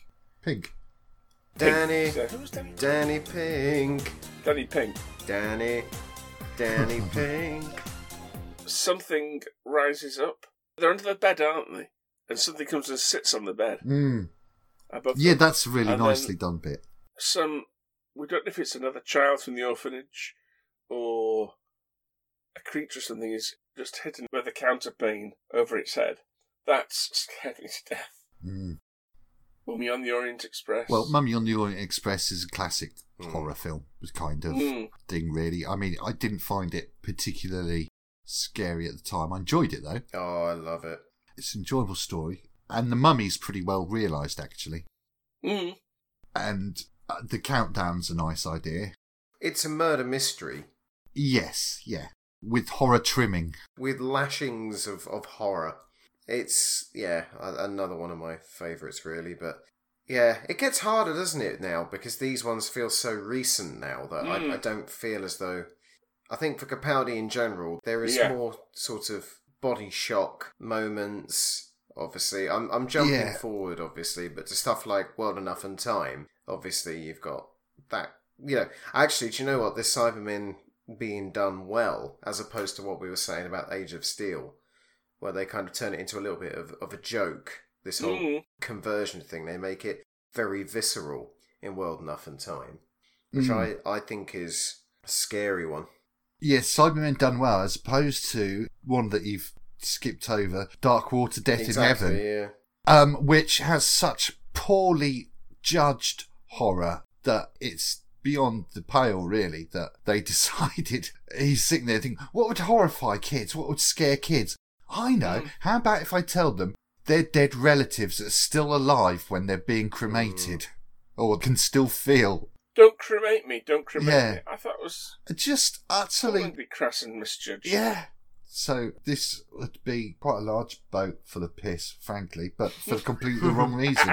Who's Danny? Danny Pink. Danny Pink. Danny Pink. Something rises up. They're under the bed, aren't they? And something comes and sits on the bed. Above them. That's a really nicely done bit. We don't know if it's another child from the orphanage or a creature or something is just hidden with a counterpane over its head. That's scared me to death. Mummy on the Orient Express. Well, Mummy on the Orient Express is a classic horror film, kind of thing, really. I mean, I didn't find it particularly scary at the time. I enjoyed it, though. Oh, I love it. It's an enjoyable story. And the mummy's pretty well realised, actually. And the countdown's a nice idea. It's a murder mystery. Yes, yeah. With horror trimming. With lashings of horror. It's, another one of my favourites, really. But, yeah, it gets harder, doesn't it, now? Because these ones feel so recent now that I don't feel as though... I think for Capaldi in general, there is more sort of body shock moments obviously. I'm jumping Yeah. forward, obviously, but to stuff like World Enough and Time, obviously you've got that. Actually, do you know what? This Cybermen being done well, as opposed to what we were saying about Age of Steel, where they kind of turn it into a little bit of a joke. This whole conversion thing, they make it very visceral in World Enough and Time, which I think is a scary one. Yes, Cybermen done well, as opposed to one that you've skipped over, Dark Water, Death in Heaven, which has such poorly judged horror that it's beyond the pale, really, that they decided. He's sitting there thinking, what would horrify kids? What would scare kids? I know. How about if I tell them their dead relatives are still alive when they're being cremated, or can still feel? Don't cremate me, don't cremate me. I thought it was just utterly crass and misjudged. Yeah. So this would be quite a large boat for the piss, frankly, but for completely the wrong reason.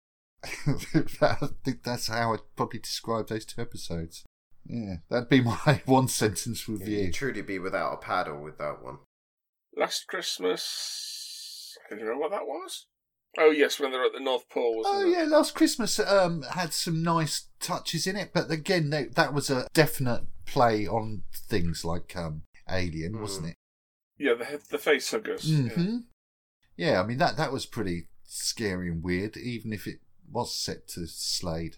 I think that's how I'd probably describe those 2 episodes. Yeah, that'd be my one sentence review. You'd truly be without a paddle with that one. Last Christmas, I don't know what that was. Oh yes, when they're at the North Pole, wasn't it? Yeah, Last Christmas had some nice touches in it, but again, that was a definite play on things like Alien, wasn't it? Yeah, the face huggers. Mm-hmm. Yeah, I mean that was pretty scary and weird, even if it was set to Slade.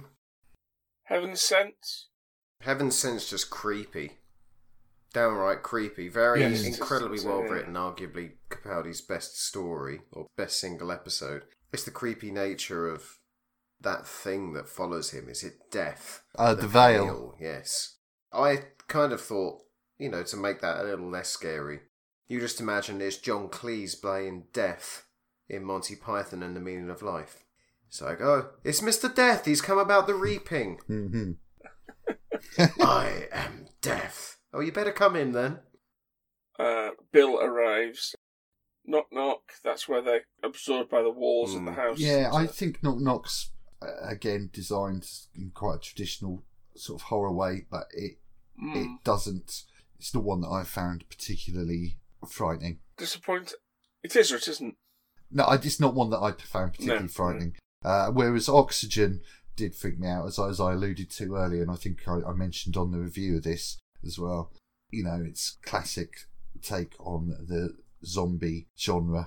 Heaven Sent? Heaven Sent's just creepy. Downright creepy. Very incredibly well written, arguably Capaldi's best story, or best single episode. It's the creepy nature of that thing that follows him. Is it death? The veil. Yes. I kind of thought, to make that a little less scary, you just imagine it's John Cleese playing Death in Monty Python and the Meaning of Life. It's like, oh, it's Mr. Death. He's come about the reaping. Mm-hmm. I am Death. Oh, you better come in then. Bill arrives. Knock knock. That's where they're absorbed by the walls of the house. Yeah, I think Knock Knock's again designed in quite a traditional sort of horror way, but it doesn't. It's not one that I found particularly frightening. Disappointing. It is or it isn't. No, it's not one that I found particularly frightening. Whereas Oxygen did freak me out, as I alluded to earlier, and I think I mentioned on the review of this as well. It's classic take on the zombie genre,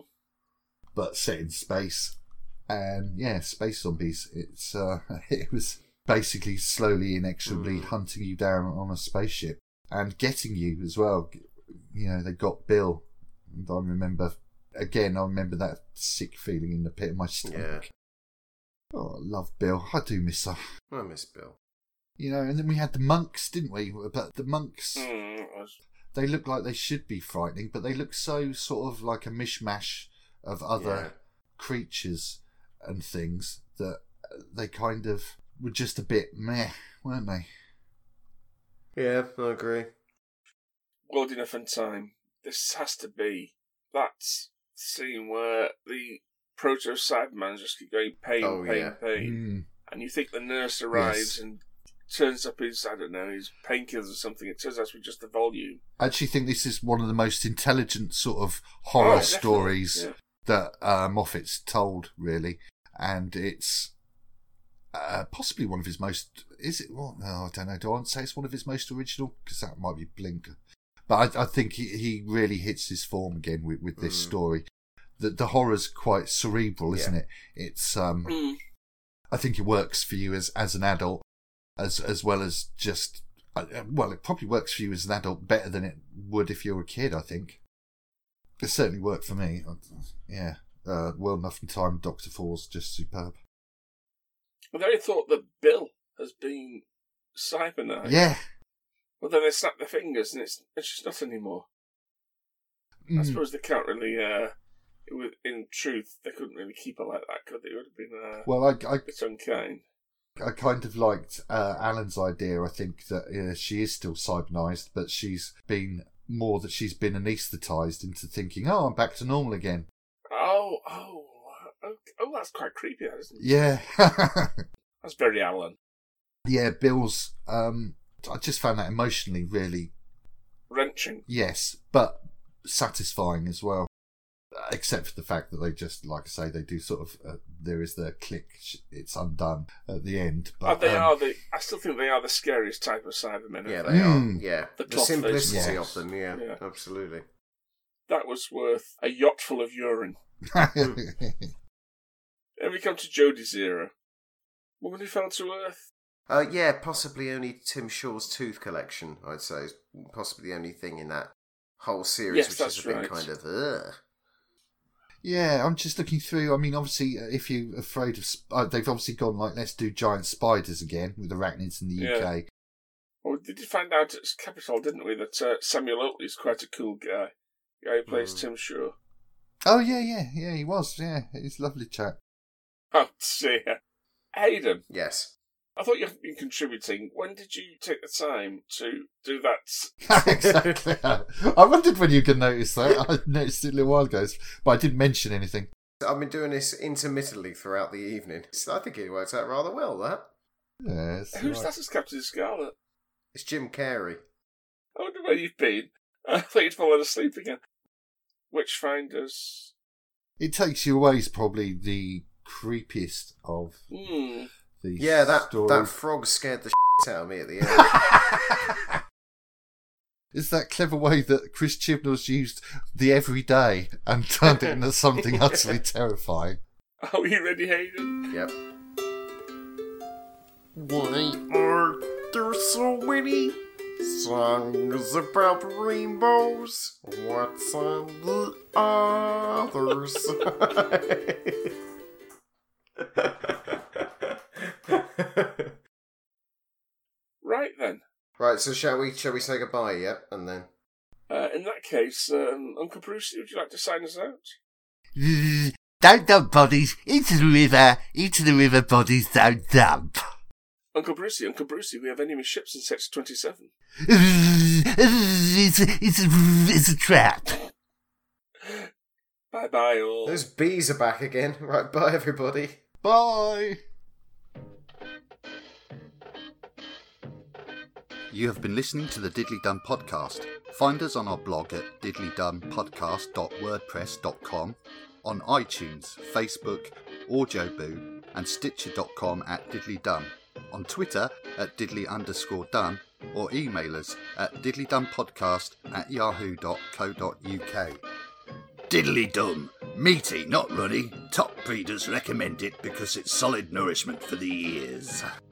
but set in space. And yeah, space zombies. It's it was basically slowly, inexorably hunting you down on a spaceship and getting you as well. They got Bill, and I remember that sick feeling in the pit of my stomach. Yeah. Oh, I love Bill. I do miss her. I miss Bill. And then we had the monks, didn't we? But the monks, they look like they should be frightening, but they look so sort of like a mishmash of other creatures and things that they kind of were just a bit meh, weren't they? Yeah, I agree. World Enough and Time. This has to be that scene where the proto-Cybermen just keep going pain. And you think the nurse arrives and turns up his painkillers or something. It turns out to be just the volume. I actually think this is one of the most intelligent sort of horror stories that Moffat's told, really. And it's possibly one of his most... Is it? Well, no, I don't know. Do I want to say it's one of his most original? Because that might be Blinker. But I think he really hits his form again with this story. The horror's quite cerebral, isn't it? It's I think it works for you as an adult, as well as just it probably works for you as an adult better than it would if you were a kid. I think it certainly worked for me. Yeah, World Enough and Time, Dr. Four's just superb. Well, they thought that Bill has been cybernized. Yeah. Well, then they snap their fingers and it's just not anymore. I suppose they can't really. In truth, they couldn't really keep her like that, could they? It would have been a bit unkind. I kind of liked Alan's idea. I think that she is still cybernized, but she's been anaesthetised into thinking, "Oh, I'm back to normal again." Oh, that's quite creepy, isn't it? Yeah, that's very Alan. Yeah, Bill's. I just found that emotionally really wrenching. Yes, but satisfying as well. except for the fact that they just, like I say, they do sort of, there is the click, it's undone at the end. But I still think they are the scariest type of Cybermen. Yeah, they are. Yeah, the simplicity face. of them. Yeah, absolutely. That was worth a yacht full of urine. Then we come to Jodie's era. Woman Who Fell to Earth. Yeah, possibly only Tim Shaw's Tooth Collection, I'd say, is possibly the only thing in that whole series which has been kind of, ugh. Yeah, I'm just looking through. I mean, obviously, if you're afraid of... they've obviously gone like, let's do giant spiders again with arachnids in the UK. Well, we did find out at Capitol, didn't we, that Samuel Oatley's quite a cool guy. The guy who plays Tim Shaw. Oh, yeah, he was, yeah. He's a lovely chap. Oh, dear. Hayden. Yes. I thought you had been contributing. When did you take the time to do that? Exactly. I wondered when you could notice that. I noticed it a little while ago, but I didn't mention anything. I've been doing this intermittently throughout the evening. I think it works out rather well, that. Yeah, Who's that as Captain Scarlet? It's Jim Carrey. I wonder where you've been. I thought you'd fallen asleep again. Witchfinders. It Takes You Away is probably the creepiest of the that frog scared the shit out of me at the end. It's that clever way that Chris Chibnall's used the everyday and turned it into something utterly terrifying. Are you ready, Hayden? Yep. Why are there so many songs about rainbows? What's on the other side? Right then. Right, so shall we say goodbye, yep, and then... in that case, Uncle Brucey, would you like to sign us out? Don't dump bodies into the river bodies don't dump. Uncle Brucey, we have enemy ships in Sector 27. It's a trap. Bye-bye, all. Those bees are back again. Right, bye, everybody. Bye. You have been listening to the Diddly Dum podcast. Find us on our blog at diddlydumpodcast.wordpress.com, on iTunes, Facebook, Audioboo, and Stitcher.com at diddlydum, on Twitter at diddly_dum, or email us at diddlydumpodcast@yahoo.co.uk. Diddly Dum. Meaty, not runny. Top breeders recommend it because it's solid nourishment for the ears.